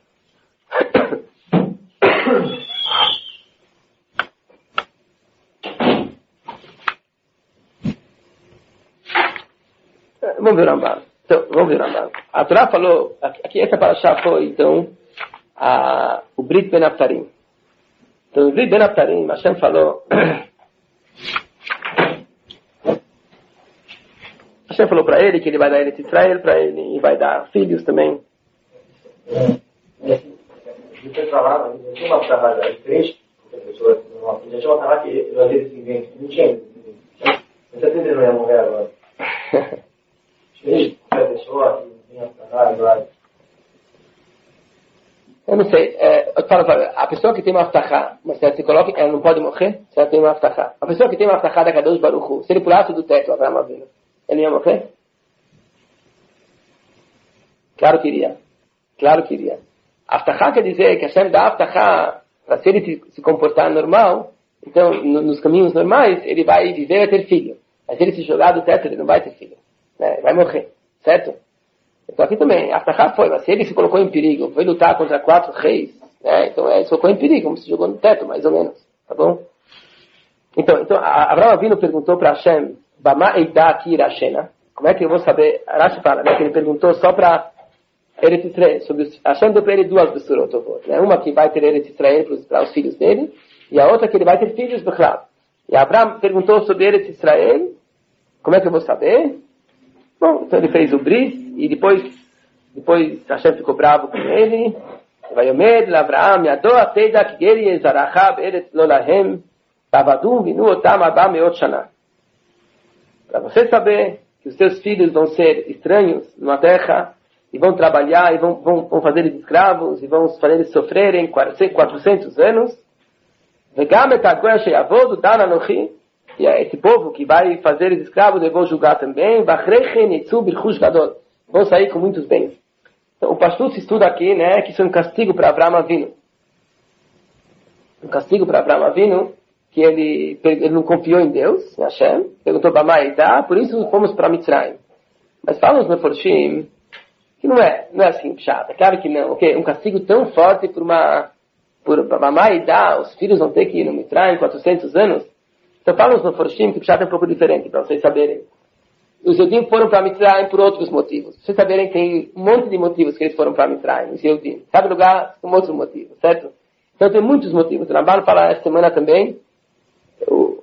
Vamos ver o Ramban. Então, vamos ver o Ramban. A Torá falou, aqui essa paraxá foi, então, a, o Brit Ben Abtarim. Então, o Brit Ben Abtarim, Hashem falou, Hashem falou para ele que ele vai dar Eretz Israel para ele e vai dar filhos também. Você falava, não tinha uma trabalhada diferente, porque a pessoa já tinha uma trabalhada que eu havia descendente, não tinha. Você sempre não ia morrer agora. Eu não sei, é, eu falo, a pessoa que tem uma aftachá, mas se ela se coloca, ela não pode morrer se ela tem uma aftachá. A pessoa que tem uma aftachá da Kadosh Baruch Hu, se ele pulasse do teto, Avraham Avinu, ele ia morrer? Claro que iria. Claro que iria. Aftachá quer dizer que Hashem dá aftachá para se ele se comportar normal, então, no, nos caminhos normais, ele vai viver e ter filho. Mas se ele se jogar do teto, ele não vai ter filho. Né? Vai morrer, certo? Então aqui também, Aftachá foi, mas se ele se colocou em perigo, foi lutar contra quatro reis, né? Então ele se colocou em perigo, como se jogou no teto, mais ou menos, tá bom? Então, então Avraham Avinu perguntou para Hashem, Bama Eidá Ki Rashena, como é que eu vou saber? Rashi fala, né, que ele perguntou só para Eretz Israel, sobre os, Hashem deu para ele duas Besurot, né? Uma que vai ter Eretz Israel para os filhos dele, e a outra que ele vai ter filhos do Chlab. E Avraham perguntou sobre Eretz Israel, como é que eu vou saber? Bom, então ele fez o bris, e depois, depois Hashem ficou bravo com ele. Vai omer, Avraham, Yadó, Ateda, Kigeri, Ezarachab, Eretz Lolahem, Tavadum, Vinu, Otam, Abba, Meot Shana. Para você saber que os seus filhos vão ser estranhos numa terra, e vão trabalhar, e vão, vão, vão fazer eles escravos, e vão fazer eles sofrerem quatrocentos anos. Vegam et Agoya Sheyavodu, Dan Anochi, e esse povo que vai fazer eles escravos, eu vou julgar também. Vão sair com muitos bens. Então, o pastor se estuda aqui, né, que isso é um castigo para Avraham Avinu. Um castigo para Avraham Avinu, que ele, ele não confiou em Deus, em Hashem, perguntou para Maidá, por isso fomos para Mitzrayim. Mas falam os Meforshim que não é, não é assim, chato. É claro que não. Okay? Um castigo tão forte por uma, por para Maidá, os filhos vão ter que ir no Mitzrayim quatrocentos anos. Então falam os Meforshim que o Pshat é um pouco diferente, para vocês saberem. Os Yehudim foram para Mitzrayim por outros motivos. Pra vocês saberem que tem um monte de motivos que eles foram para Mitzrayim, os Yehudim. Cada lugar tem outros motivos, certo? Então tem muitos motivos. O Ramban fala essa semana também. O,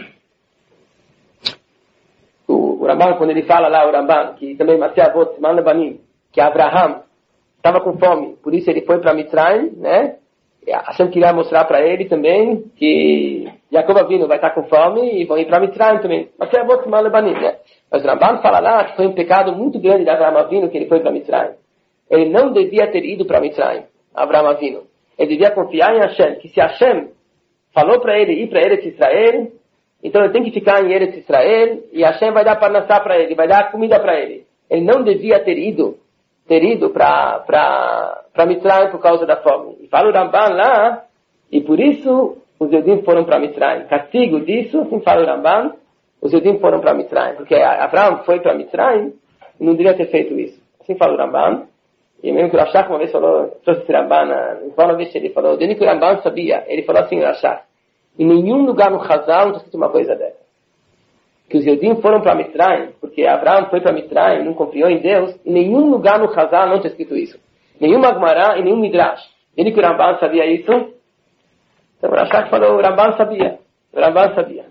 o, o Ramban, quando ele fala lá, o Ramban, que também Masé Avot, Siman Lebanim, que Avraham estava com fome, por isso ele foi para Mitzrayim, né? Hashem queria mostrar para ele também que Jacob Avinu vai estar com fome e vão ir para Mitzrayim também. Mas é bom que mal Lebanim, né? Mas o Ramban fala lá que foi um pecado muito grande de Avraham Avinu que ele foi para Mitzrayim. Ele não devia ter ido para Mitzrayim, Avraham Avinu. Ele devia confiar em Hashem, que se Hashem falou para ele ir para Eretz Israel, então ele tem que ficar em Eretz Israel e Hashem vai dar parnassá para ele, vai dar comida para ele. Ele não devia ter ido, ter ido para para Mitzrayim por causa da fome. E fala o Ramban lá, e por isso os Yehudim foram para Mitzrayim. Castigo disso, assim fala o Ramban, os Yehudim foram para Mitzrayim, porque Avraham foi para Mitzrayim e não deveria ter feito isso. Assim fala o Ramban. E mesmo que o Rashach uma vez falou, trouxe esse Ramban, uma vez ele falou, desde que o Ramban sabia, ele falou assim, o Rashach, em nenhum lugar no Chazal não está escrito uma coisa dessa. Que os Yehudim foram para Mitzrayim, porque Avraham foi para Mitzrayim, não confiou em Deus, em nenhum lugar no Chazal não está escrito isso. Nenhuma Gemara e nenhum Midrash. Ele que o Ramban sabia isso. Então o Rashach falou, o Ramban sabia. O Ramban sabia.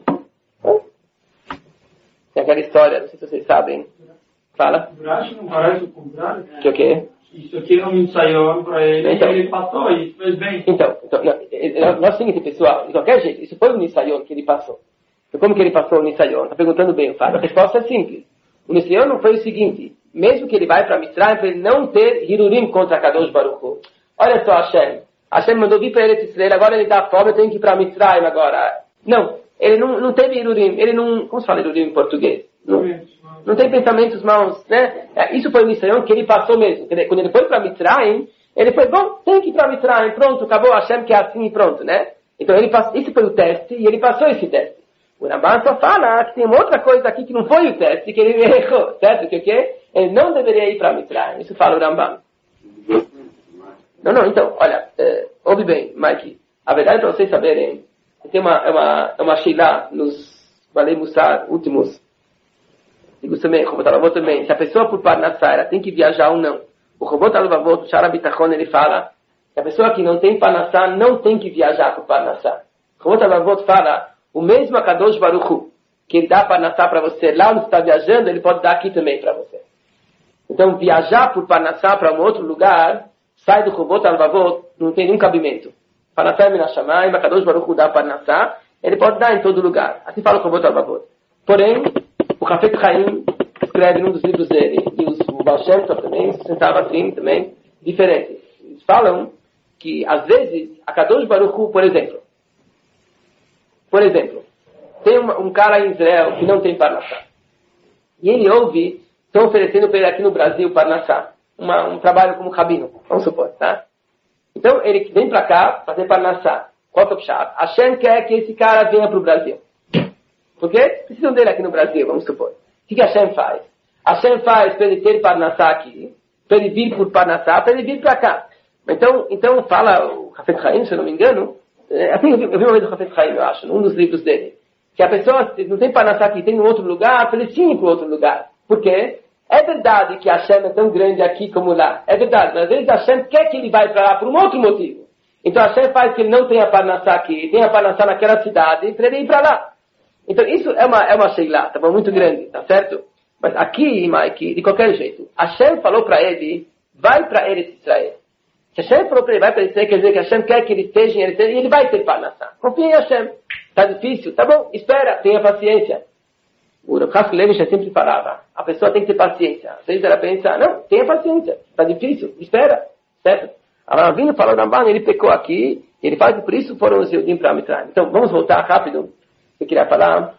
Tem aquela história, não sei se vocês sabem. Fala. Rashi não parece o contrário? Que o quê? Isso aqui não me ensaiou para ele, então, ele passou e fez bem. Então, então não, não é o seguinte, pessoal, de qualquer jeito, isso foi o Nisayon que ele passou. Então, como que ele passou o Nisayon? Está perguntando bem, o Fábio. A resposta é simples. O Nisayon não foi o seguinte, mesmo que ele vai para Mitzrayim, para ele não ter Hirurim contra Kadosh Baruch Hu. Olha só, Hashem. Hashem mandou vir para ele Israel, agora ele dá fome, eu tenho que ir para Mitzrayim agora. Não, ele não, não teve Hirurim, ele não, como se fala Hirurim em português? Não, não tem pensamentos maus, né? Isso foi o Nisayon que ele passou mesmo. Quando ele foi para Mitzrayim, ele foi, bom, tem que ir para Mitzrayim, pronto, acabou, Hashem que é assim e pronto, né? Então ele passou, esse foi o teste e ele passou esse teste. O Ramban só fala que tem uma outra coisa aqui que não foi o teste, que ele errou, certo? Que o quê? Ele não deveria ir para Mitzrayim, isso fala o Ramban. Não, não, então, olha, é, ouve bem, Mike, a verdade é para vocês saberem, tem uma, é uma, é uma Sheila nos Balei Mussar últimos, digo também, Robot Alavot também, se a pessoa por Parnassá, ela tem que viajar ou não. O Robot Alavot, o Shara Bitachon, ele fala que a pessoa que não tem Parnassá não tem que viajar por Parnassá. O Robot Alavot fala, o mesmo Akadosh Baruch Hu, que ele dá Parnassá para você lá onde você está viajando, ele pode dar aqui também para você. Então, viajar por Parnassá para um outro lugar, sai do Robot Alavot, não tem nenhum cabimento. Parnassá é Minashamayim, Akadosh Baruch Hu dá Parnassá, ele pode dar em todo lugar. Assim fala o Robot Alavot. Porém, o Hafetz Chaim escreve num dos livros dele, e os, o Baal Shem Tov também se sentava assim, também, diferentes. Eles falam que, às vezes, a Kadosh Baruch Hu, por exemplo, por exemplo, tem um, um cara em Israel que não tem Parnassá. E ele ouve, estão oferecendo para ele aqui no Brasil Parnassá, uma, um trabalho como rabino, vamos supor, tá? Então, ele vem para cá fazer Parnassá. Qual que é o pshat? Hashem quer que esse cara venha para o Brasil. Por quê? Precisam dele aqui no Brasil, vamos supor. O que, que Hashem faz? Hashem faz para ele ter Parnassá aqui, para ele vir por Parnassá, para ele vir para cá. Então, então fala o Hafetz Chaim, se eu não me engano, é, assim, eu vi, eu vi uma vez o Hafetz Chaim, eu acho, num dos livros dele, que a pessoa não tem Parnassá aqui, tem em outro lugar, para ele sim ir para outro lugar. Por quê? É verdade que Hashem é tão grande aqui como lá. É verdade, mas às vezes Hashem quer que ele vá para lá por um outro motivo. Então Hashem faz que ele não tenha Parnassá aqui, tenha Parnassá naquela cidade, para ele ir para lá. Então isso é uma, é uma sheilá, tá bom? Muito grande, tá certo? Mas aqui, Mike, de qualquer jeito, Hashem falou para ele, vai para Eretz Israel. Se Hashem falou para ele, vai para Eretz Israel, quer dizer que Hashem quer que ele esteja em Eretz Israel, e ele vai ter Parnassá. Confia em Hashem. Tá difícil? Tá bom, espera, tenha paciência. O Rav Levish sempre falava, a pessoa tem que ter paciência. Às vezes ela pensa, não, tenha paciência, tá difícil, espera, certo? Avraham Avinu falou Ramban, ele pecou aqui, ele faz por isso foram os Yehudim para Mitzrayim. Então, vamos voltar rápido. Eu queria falar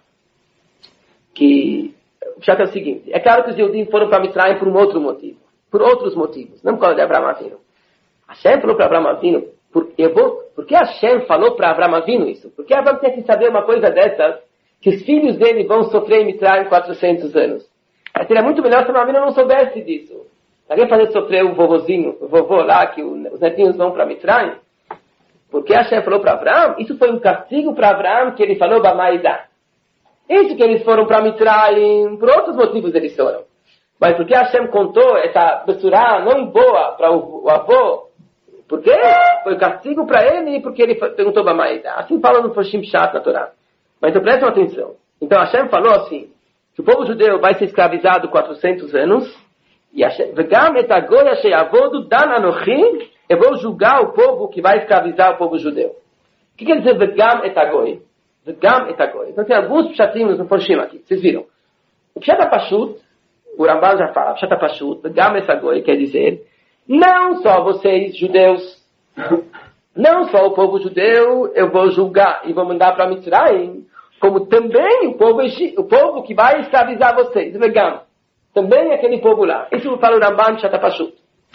que o chato é o seguinte, é claro que os Yehudim foram para Mitzrayim por um outro motivo, por outros motivos, não por causa de Avraham Avinu. Hashem falou para Avraham Avinu, por, eu vou, por que Hashem falou para Avraham Avinu isso? Porque Avraham tem que saber uma coisa dessas, que os filhos dele vão sofrer em Mitzrayim quatrocentos anos. Mas seria muito melhor se Avraham Avinu não soubesse disso. Alguém fazer sofrer o vovozinho, o vovô lá, que o, os netinhos vão para Mitzrayim? Porque Hashem falou para Avraham, isso foi um castigo para Avraham que ele falou Bamaidá. Isso que eles foram para Mitzrayim, por outros motivos eles foram. Mas porque Hashem contou essa bessurá não boa para o, o avô, porque foi castigo para ele e porque ele perguntou Bamaidá. Assim fala no Foshim Shat na Torá. Mas então prestem atenção. Então Hashem falou assim, que o povo judeu vai ser escravizado quatrocentos anos, e Hashem, Vegam et agoi asher avodu dan anochi, eu vou julgar o povo que vai escravizar o povo judeu. O que quer dizer Vegam et agoi? Vegam et agoi. Então tem alguns pshatinhos no Foshim aqui, vocês viram. O pshat pashut, o Ramban já fala, pshat pashut, Vegam et agoi, quer dizer, não só vocês judeus, não só o povo judeu eu vou julgar e vou mandar para Mitzrayim, como também o povo, o povo que vai escravizar vocês, Vegam. Também aquele povo lá. Isso fala o Ramban Shatapashut.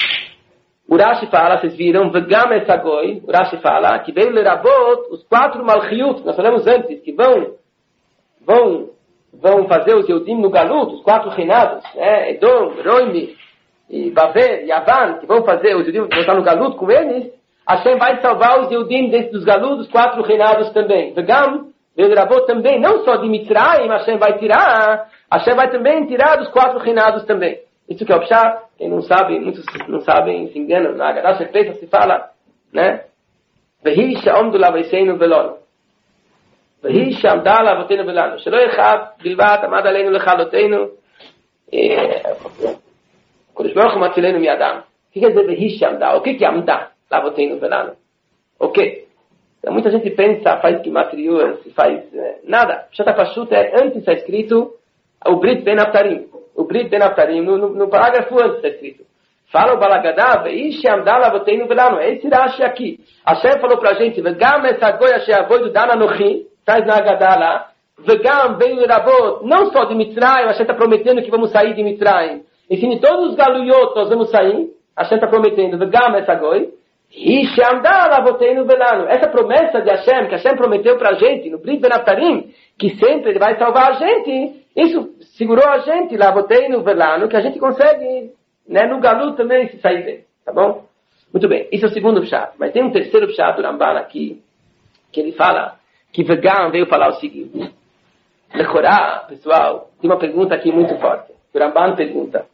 O Rashi fala, vocês viram, Vegam Esagoi, o Rashi fala, que veio Lerabot, os quatro Malchiut, nós falamos antes, que vão, vão, vão fazer os Yehudim no Galut, os quatro reinados, né, Edom, Roimi, e Babel, e Avan, que vão fazer os Yehudim, vão estar no Galut com eles, Hashem vai salvar os Yehudim dentro dos Galut, os quatro reinados também. Vegam, veio Lerabot também, não só de Mitzrayim, Hashem vai tirar, Hashem vai também tirar dos quatro reinados também. Isso que é o Pshat, quem não sabe, muitos não sabem, se enganam, na Agadá Shefeita se fala, né? Vehi sha'om du lavaiseinu velonu. Vehi sha'amda lavotenu velonu. Shelo echad bilvat amad aleinu lechalotenu. Kodesh Baruch Hu matzilenu miadam. que quer dizer Vehish Amda? O que que é Amda? Lá botei no velano. O que? Então, muita gente pensa, faz Gimatrius, faz eh, nada. Pshat HaPashut é antes está escrito o Brit Ben Aptarim. O Brit Ben Aptarim, no, no, no parágrafo antes está escrito. Fala o Balagadá, Vehish Amda, lá botei no velano. Esse Rashi aqui. Hashem falou pra gente, Vegam essa goia sheavoi do Dana Nochi, traz na Agadá lá. Vegam veio o Rabot, não só de Mitzrayim, Hashem está prometendo que vamos sair de Mitzrayim. Enfim, de todos os galuyot nós vamos sair. Hashem está prometendo, Vegam essa goi. Hish Amda, lá botei no velano. Essa promessa de Hashem, que Hashem prometeu pra gente, no Brit Ben Aptarim, que sempre ele vai salvar a gente, isso segurou a gente, lá botei no velano, que a gente consegue, né, no galu também se sair dele, tá bom? Muito bem, isso é o segundo pshat. Mas tem um terceiro pshat do Ramban aqui, que ele fala, que Vegam veio falar o seguinte. Lecorá, pessoal, tem uma pergunta aqui muito forte. O Ramban pergunta.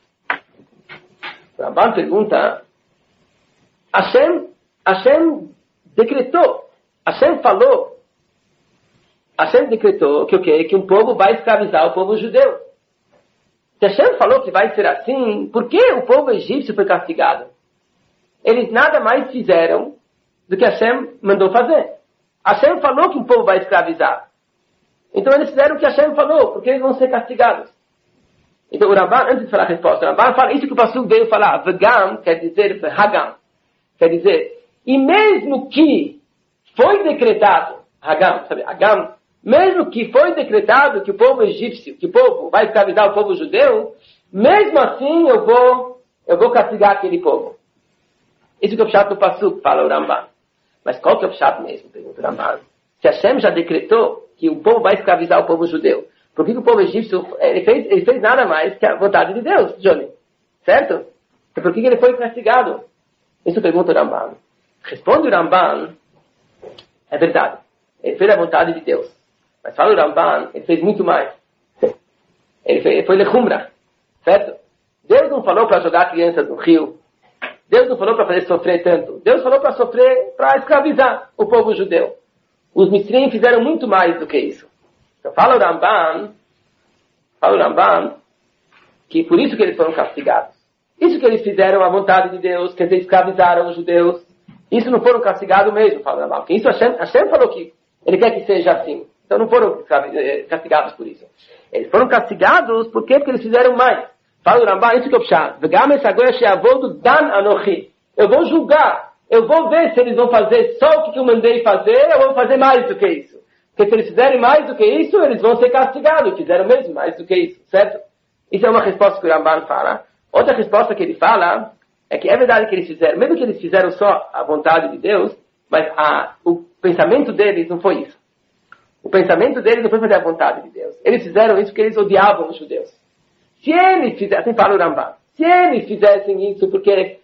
O Ramban pergunta, Hashem, Hashem decretou, Hashem falou, Hashem decretou que o quê? Que um povo vai escravizar o povo judeu. Se Hashem falou que vai ser assim, por que o povo egípcio foi castigado? Eles nada mais fizeram do que Hashem mandou fazer. Hashem falou que um povo vai escravizar. Então eles fizeram o que Hashem falou, porque eles vão ser castigados. Então o Ramban, antes de falar a resposta, o Ramban fala isso que o Pasuk veio falar. Vegam quer dizer Hagam. Quer dizer, e mesmo que foi decretado, Hagam, sabe, Hagam, mesmo que foi decretado que o povo egípcio, que o povo vai escravizar o povo judeu, mesmo assim eu vou, eu vou castigar aquele povo. Isso que é o pshat do Pasuk, fala o Ramban. Mas qual que é o pshat mesmo, pergunta o Ramban? Se Hashem já decretou que o povo vai escravizar o povo judeu, por que, que o povo egípcio, ele fez, ele fez nada mais que a vontade de Deus, Johnny? Certo? Então por que, que ele foi castigado? Isso pergunta o Ramban. Responde o Ramban, é verdade. Ele fez a vontade de Deus. Mas fala o Ramban, ele fez muito mais. Ele foi, ele foi lechumra. Certo? Deus não falou para jogar crianças no rio. Deus não falou para fazer sofrer tanto. Deus falou para sofrer, para escravizar o povo judeu. Os Mitzrim fizeram muito mais do que isso. Então fala o Ramban, fala o Ramban, que por isso que eles foram castigados. Isso que eles fizeram à vontade de Deus, quer dizer, escravizaram os judeus. Isso não foram castigados mesmo, fala o Ramban. Porque isso Hashem, Hashem falou que ele quer que seja assim. Então não foram castigados por isso. Eles foram castigados por quê? Porque eles fizeram mais. Fala o Ramban, isso que eu puxar. Eu vou julgar. Eu vou ver se eles vão fazer só o que eu mandei fazer, ou vou fazer mais do que isso. Porque se eles fizerem mais do que isso, eles vão ser castigados. Fizeram mesmo mais do que isso, certo? Isso é uma resposta que o Ramban fala. Outra resposta que ele fala é que é verdade que eles fizeram, mesmo que eles fizeram só a vontade de Deus, mas a, o pensamento deles não foi isso. O pensamento deles não foi fazer a vontade de Deus. Eles fizeram isso porque eles odiavam os judeus. Se eles fizessem, fala o Ramban, se eles fizessem isso porque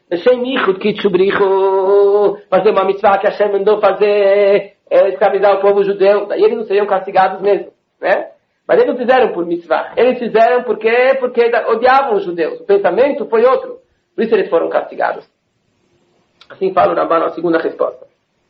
fazer uma mitzvah que Hashem mandou fazer, é, escravizar o povo judeu, daí eles não seriam castigados mesmo, né? Mas eles não fizeram por mitzvah. Eles fizeram porque, porque odiavam os judeus. O pensamento foi outro. Por isso eles foram castigados. Assim fala o Ramban na segunda resposta.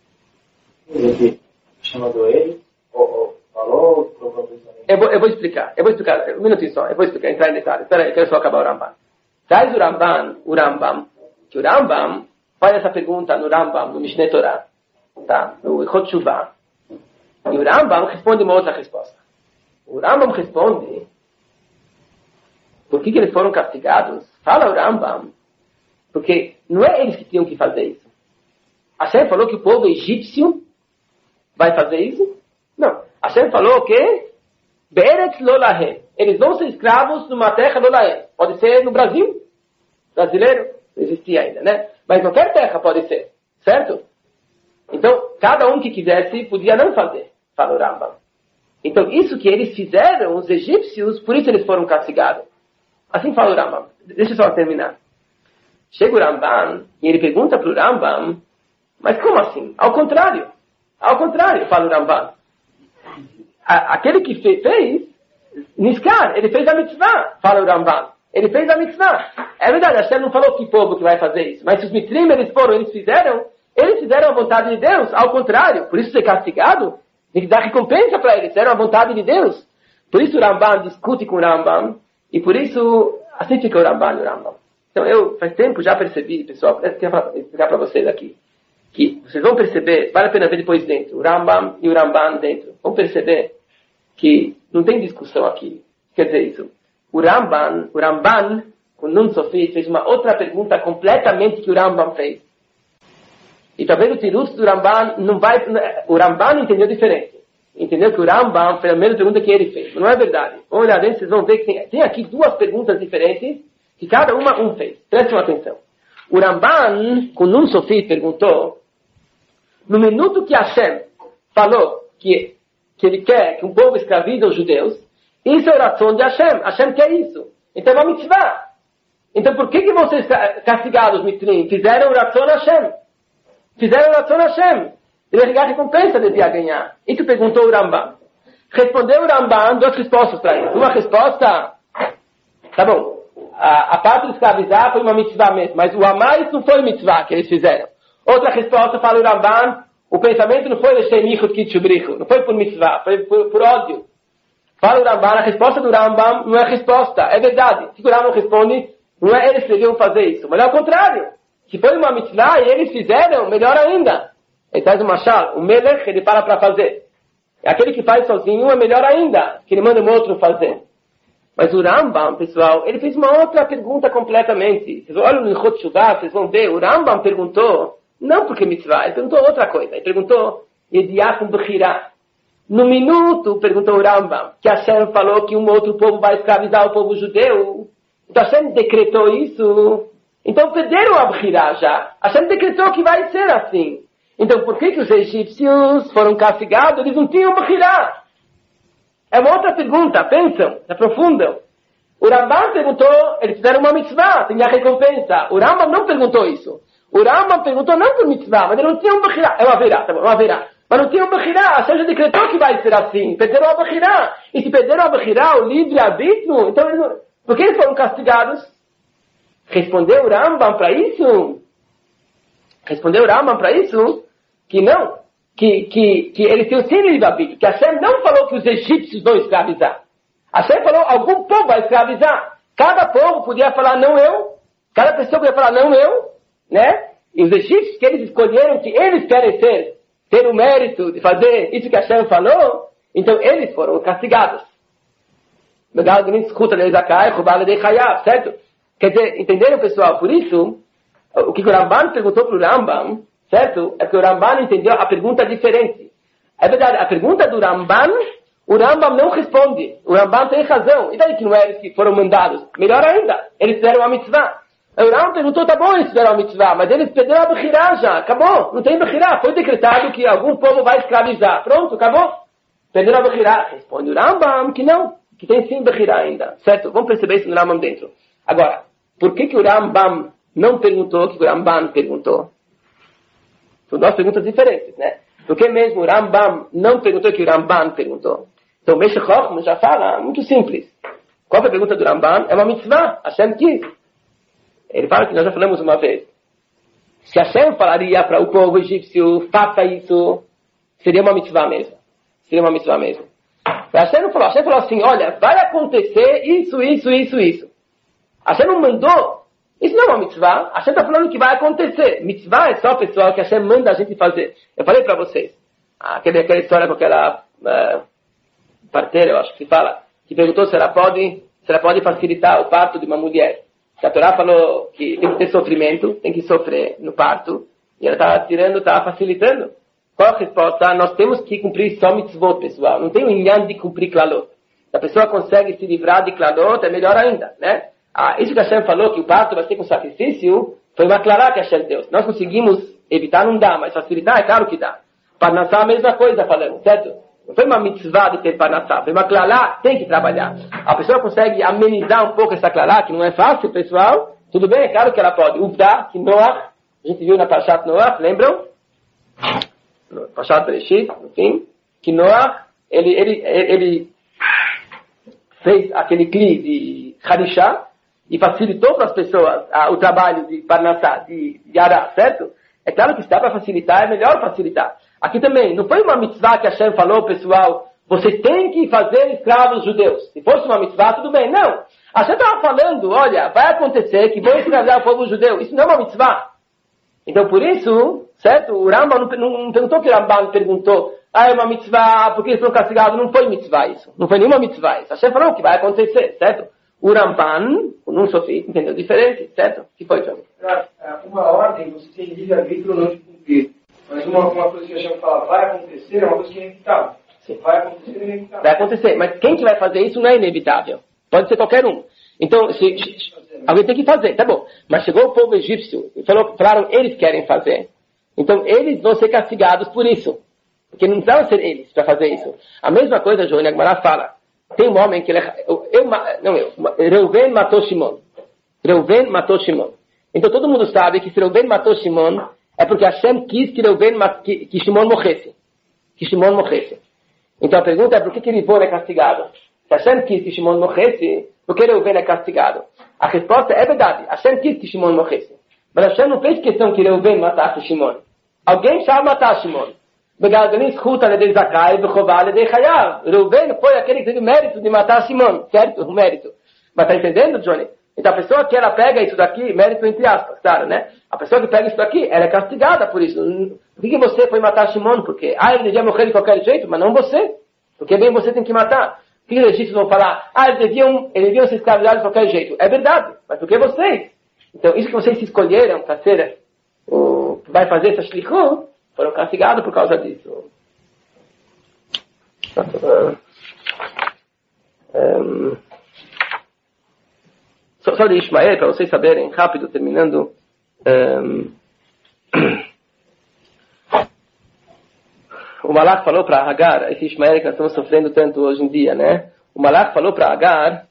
Chamando ele, ou, ou falou, colocou o pensamento. Eu vou, eu vou explicar. Eu vou explicar. Um minutinho só. Eu vou explicar, entrar em detalhes. Espera aí, quero só acabar o Ramban. Traz o Ramban, o Rambam, que o Rambam faz essa pergunta no Rambam, no Mishneh Torah, tá? No Ichot Shuvah. E o Rambam responde uma outra resposta. O Rambam responde, por que, que eles foram castigados? Fala o Rambam, porque não é eles que tinham que fazer isso. Hashem falou que o povo egípcio vai fazer isso? Não. Hashem falou que Beretz Lolahem. Eles vão ser escravos numa terra Lolahem. Pode ser no Brasil. Brasileiro. Não existia ainda, né? Mas qualquer terra pode ser. Certo? Então, cada um que quisesse podia não fazer. Fala o Rambam. Então, isso que eles fizeram, os egípcios, por isso eles foram castigados. Assim fala o Rambam. Deixa eu só terminar. Chega o Rambam e ele pergunta para o Rambam, mas como assim? Ao contrário. Ao contrário, fala o Rambam. A, aquele que fe, fez, Niskar, ele fez a mitzvah, fala o Rambam. Ele fez a mitzvah. É verdade, Hashem não falou que povo que vai fazer isso. Mas se os mitrim eles foram, eles fizeram, eles fizeram a vontade de Deus. Ao contrário, por isso ser castigado, tem que dar recompensa para eles. Fizeram a vontade de Deus. Por isso o Rambam discute com o Rambam. E por isso, assim fica o Rambam e o Rambam. Então eu, faz tempo, já percebi, pessoal, eu quero explicar para vocês aqui, que vocês vão perceber, vale a pena ver depois dentro, o Rambam e o Ramban dentro, vão perceber que não tem discussão aqui. Quer dizer isso, o Ramban, o Ramban, com Nun Sofit, fez uma outra pergunta completamente que o Rambam fez. E talvez o Tirutz do Ramban não vai, o Ramban entendeu diferente. Entendeu que o Rambam fez a mesma pergunta que ele fez. Mas não é verdade. Vamos olhar dentro, vocês vão ver que tem, tem aqui duas perguntas diferentes, que cada uma um fez. Prestem atenção. O Ramban, com Nun Sofit, perguntou, no minuto que Hashem falou que, que ele quer que um povo escravize os judeus, isso é a oração de Hashem. Hashem quer isso. Então é uma mitzvah. Então por que, que vão ser castigados, Mitrim? Fizeram oração a Hashem. Fizeram oração a Hashem. Ele a recompensa devia ganhar. Isso perguntou o Rambam. Respondeu o Rambam duas respostas para isso. Uma resposta, tá bom, a, a parte de escravizar foi uma mitzvah mesmo, mas o amar isso não foi mitzvah que eles fizeram. Outra resposta, fala o Rambam, o pensamento não foi não foi por mitzvah, foi por, por ódio. Fala o Rambam, a resposta do Rambam não é resposta, é verdade. Se o Rambam responde, não é eles que deviam fazer isso, mas é o contrário. Se foi uma mitzvah e eles fizeram, melhor ainda. Ele traz o machal, o melech, ele para para fazer. Aquele que faz sozinho é melhor ainda, que ele manda um outro fazer. Mas o Rambam, pessoal, ele fez uma outra pergunta completamente. Vocês olham no Ilhot Shuvah, vocês vão ver, o Rambam perguntou, não porque mitzvah, ele perguntou outra coisa. Ele perguntou, Yediach Bechirah. No minuto, perguntou o Rambam, que Hashem falou que um outro povo vai escravizar o povo judeu. Então Hashem decretou isso. Então perderam a Bechirah já. Hashem decretou que vai ser assim. Então, por que que os egípcios foram castigados? Eles não tinham Bechirá. É uma outra pergunta. Pensam, se aprofundam. O Rambam perguntou, eles fizeram uma mitzvah, tem a recompensa. O Rambam não perguntou isso. O Rambam perguntou não por mitzvah, mas eles não tinham Bechirá. É uma verá, tá bom, uma verá. Mas não tinham Bechirá. A Hashem já decretou que vai ser assim. Perderam a Bechirá. E se perderam a Bechirá, o livre-arbítrio, então eles não... Por que eles foram castigados? Respondeu o Rambam para isso? Respondeu o Rambam para isso? Que não, que, que, que eles têm o sim livre-arbítrio, que Hashem não falou que os egípcios vão escravizar. Hashem falou, algum povo vai escravizar. Cada povo podia falar, não eu. Cada pessoa podia falar, não eu. Né? E os egípcios que eles escolheram, que eles querem ser, ter o mérito de fazer isso que Hashem falou, então eles foram castigados. Certo? Quer dizer, entenderam, pessoal? Por isso, o que o Ramban perguntou para o Rambam, certo? É que o Ramban entendeu a pergunta diferente. É verdade, a pergunta do Ramban, o Rambam não responde. O Ramban tem razão. E daí que não é eles que foram mandados? Melhor ainda, eles fizeram a mitzvah. O Rambam perguntou, tá bom, eles fizeram a mitzvah, mas eles perderam a Bechirá já. Acabou, não tem Bechirá. Foi decretado que algum povo vai escravizar. Pronto, acabou. Perderam a Bechirá. Responde o Rambam que não, que tem sim Bechirá ainda. Certo? Vamos perceber isso no Rambam dentro. Agora, por que que o Rambam não perguntou o que o Ramban perguntou? São duas perguntas diferentes, né? Porque mesmo o Rambam não perguntou o que o Ramban perguntou. Então o Meshech Chochmah já fala, muito simples. Qual é a pergunta do Ramban? É uma mitzvah. Hashem quis. Ele fala que nós já falamos uma vez. Se Hashem falaria para o povo egípcio, faça isso, seria uma mitzvah mesmo. Seria uma mitzvah mesmo. Mas Hashem não falou. Hashem falou assim, olha, vai acontecer isso, isso, isso, isso. Hashem não mandou. Isso não é uma mitzvah. Hashem está falando que vai acontecer. Mitzvah é só, pessoal, que Hashem manda a gente fazer. Eu falei para vocês. Aquela, aquela história com aquela uh, parteira, eu acho que se fala, que perguntou se ela pode, se ela pode facilitar o parto de uma mulher. A Torá falou que tem que ter sofrimento, tem que sofrer no parto. E ela estava tirando, estava facilitando. Qual a resposta? Nós temos que cumprir só mitzvot, pessoal. Não tem o inyan de cumprir klalot. Se a pessoa consegue se livrar de klalot, é melhor ainda, né? Ah, isso que Hashem falou, que o parto vai ser com sacrifício, foi uma clara que Hashem deu. Se nós conseguimos evitar, não dá, mas facilitar, é claro que dá. Parnassá, a mesma coisa, falamos, certo? Não foi uma mitzvah de ter parnassá, foi uma clara, tem que trabalhar. A pessoa consegue amenizar um pouco essa clara, que não é fácil, pessoal, tudo bem, é claro que ela pode. Uvda, que Noach, a gente viu na Parashat Noach, lembram? Parashat Bereshit, enfim, que Noach, ele, ele, ele fez aquele cli de Harishá, e facilitou para as pessoas ah, o trabalho de Parnassá, de, de Ará, certo? É claro que se dá para facilitar, é melhor facilitar. Aqui também, não foi uma mitzvah que Hashem falou, pessoal, vocês têm que fazer escravos judeus. Se fosse uma mitzvah, tudo bem. Não. Hashem estava falando, olha, vai acontecer que vão escravizar o povo judeu. Isso não é uma mitzvah. Então, por isso, certo? O Rambam não, não, não perguntou que o Rambam perguntou, ah, é uma mitzvah, porque eles foram castigados. Não foi mitzvah isso. Não foi nenhuma mitzvah isso. Hashem falou que vai acontecer, certo? O Rambam, num sofista, entendeu diferente, certo? Que foi, Johnny? Uma ordem, você tem livre-arbítrio ou não de cumprir. Mas uma, uma coisa que a gente fala, vai acontecer, é uma coisa que é inevitável. Sim. Vai acontecer, é inevitável. Vai acontecer, mas quem que vai fazer isso não é inevitável. Pode ser qualquer um. Então, se, se, alguém tem que fazer, tá bom. Mas chegou o povo egípcio e falou, falaram, eles querem fazer. Então, eles vão ser castigados por isso. Porque não precisavam ser eles para fazer isso. A mesma coisa, João Agmará fala. Tem um homem que ele... Eu, eu, não, eu. Reuven matou Shimon. Reuven matou Shimon. Então, todo mundo sabe que se Reuven matou Shimon, é porque Hashem quis que, Reuven, que, que Shimon morresse. Que Shimon morresse. Então, a pergunta é por que, que Rivon é castigado? Se Hashem quis que Shimon morresse, por que Reuven é castigado? A resposta é verdade. Hashem quis que Shimon morresse. Mas Hashem não fez questão que Reuven matasse Shimon. Alguém já matar Shimon. Reuven foi aquele que teve o mérito de matar Shimon. Certo? O mérito. Mas tá entendendo, Johnny? Então a pessoa que ela pega isso daqui, mérito entre aspas, claro, né? A pessoa que pega isso daqui, ela é castigada por isso. Por que você foi matar Shimon? Porque, ah, ele devia morrer de qualquer jeito, mas não você. Porque bem você tem que matar. O que os egípcios vão falar? Ah, eles deviam, eles deviam ser escravizados de qualquer jeito. É verdade, mas por que vocês? Então, isso que vocês se escolheram para ser, o, vai fazer essa shlichut, foram castigados por causa disso. Um, só, só de Ismael, para vocês saberem, rápido, terminando. Um, o Malach falou para Agar, esse Ismael que nós estamos sofrendo tanto hoje em dia, né? O Malach falou para Agar,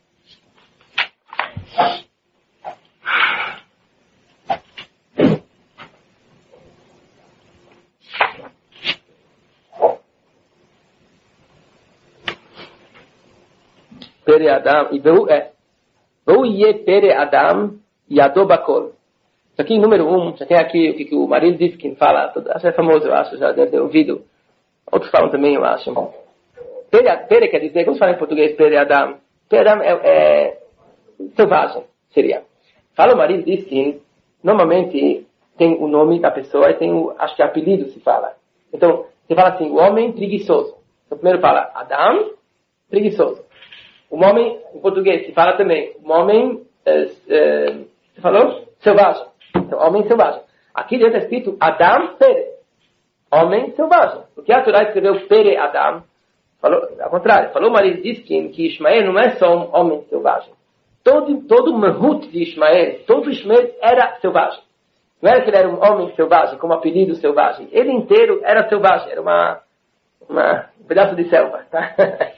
Pere Adam, e Veu é, Veu Ye Pere Adam Yado Bakol. Isso aqui, número um, já tem aqui o que, que o Maril Diskin fala, tudo, acho que é famoso, eu acho, já deve ter ouvido. Outros falam também, eu acho. Pere, pere quer dizer, como se fala em português, Pere Adam? Pere Adam é, é selvagem, seria. Fala o Maril Diskin, normalmente tem o nome da pessoa e tem o, acho que apelido se fala. Então, você fala assim, o homem preguiçoso. Então, primeiro fala Adam, preguiçoso. O homem, em português, se fala também, o homem, é, é, você falou? Selvagem. Então, homem selvagem. Aqui dentro está escrito Adam Pere. Homem selvagem. Porque a Torá escreveu Pere Adam. Falou, ao contrário, falou Maris Diskin que Ismael não é só um homem selvagem. Todo, todo o Mahut de Ismael, todo Ismael era selvagem. Não era que ele era um homem selvagem, como apelido selvagem. Ele inteiro era selvagem. Era uma, uma, um pedaço de selva. Tá?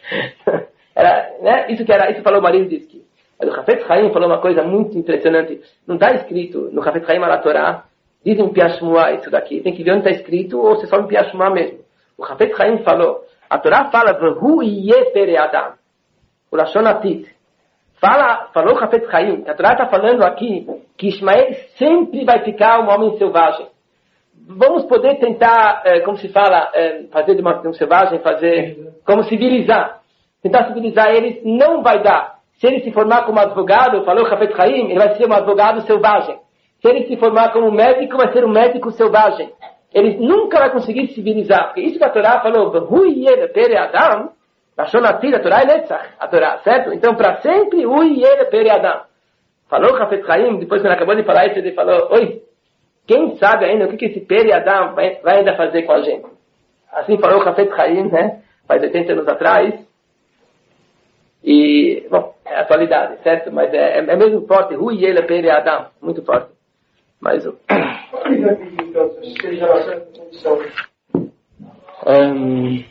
Era, né? Isso que era, isso falou o Maris Diskin. Mas o Hafetz Chaim falou uma coisa muito impressionante. Não está escrito no Hafetz Chaim na Torá, dizem um Piashmuá isso daqui. Tem que ver onde está escrito ou se é só um Piashmuá mesmo. O Hafetz Chaim falou, a Torá fala, V'hu Yeh Pere Adam. O Lashon Atit. Fala, falou o Hafetz Chaim, a Torá está falando aqui que Ismael sempre vai ficar um homem selvagem. Vamos poder tentar, eh, como se fala, eh, fazer de uma, de um selvagem, fazer, como civilizar. Tentar civilizar eles não vai dar. Se ele se formar como advogado, falou Hafetz Chaim, ele vai ser um advogado selvagem. Se ele se formar como médico, vai ser um médico selvagem. Ele nunca vai conseguir civilizar. Porque isso que a Torá falou, Hui Yele Pere Adam, a Shonatira, a Torá é Netzach, a Torá, certo? Então, para sempre, Hui Yele Pere Adam. Falou Hafetz Chaim, depois que ele acabou de falar isso, ele falou, oi, quem sabe ainda o que, que esse Pere Adam vai, vai ainda fazer com a gente? Assim falou Hafetz Chaim, né? Faz oitenta anos atrás. E, bom, é a atualidade, certo? Mas é, é mesmo forte. Hui Yele Pere Adam. Muito forte. Mas o... um,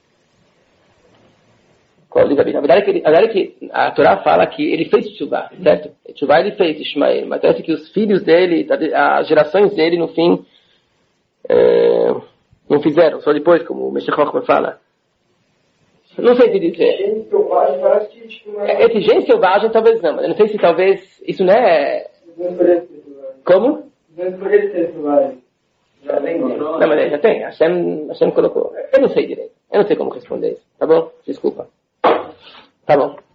qual livro? A verdade é que, ele, a, verdade é que a Torá fala que ele fez Teshuvá, certo? Teshuvá ele fez, Ismael. Mas parece que os filhos dele, as gerações dele, no fim, é, não fizeram. Só depois, como o Meshech Chochmah fala. Não sei te dizer. Esse gênio selvagem talvez não, mas eu não sei se talvez isso não é... Como? Não, mas já tem. A Hashem, Hashem colocou. Eu não sei direito. Eu não sei como responder isso. Tá bom? Desculpa. Tá bom.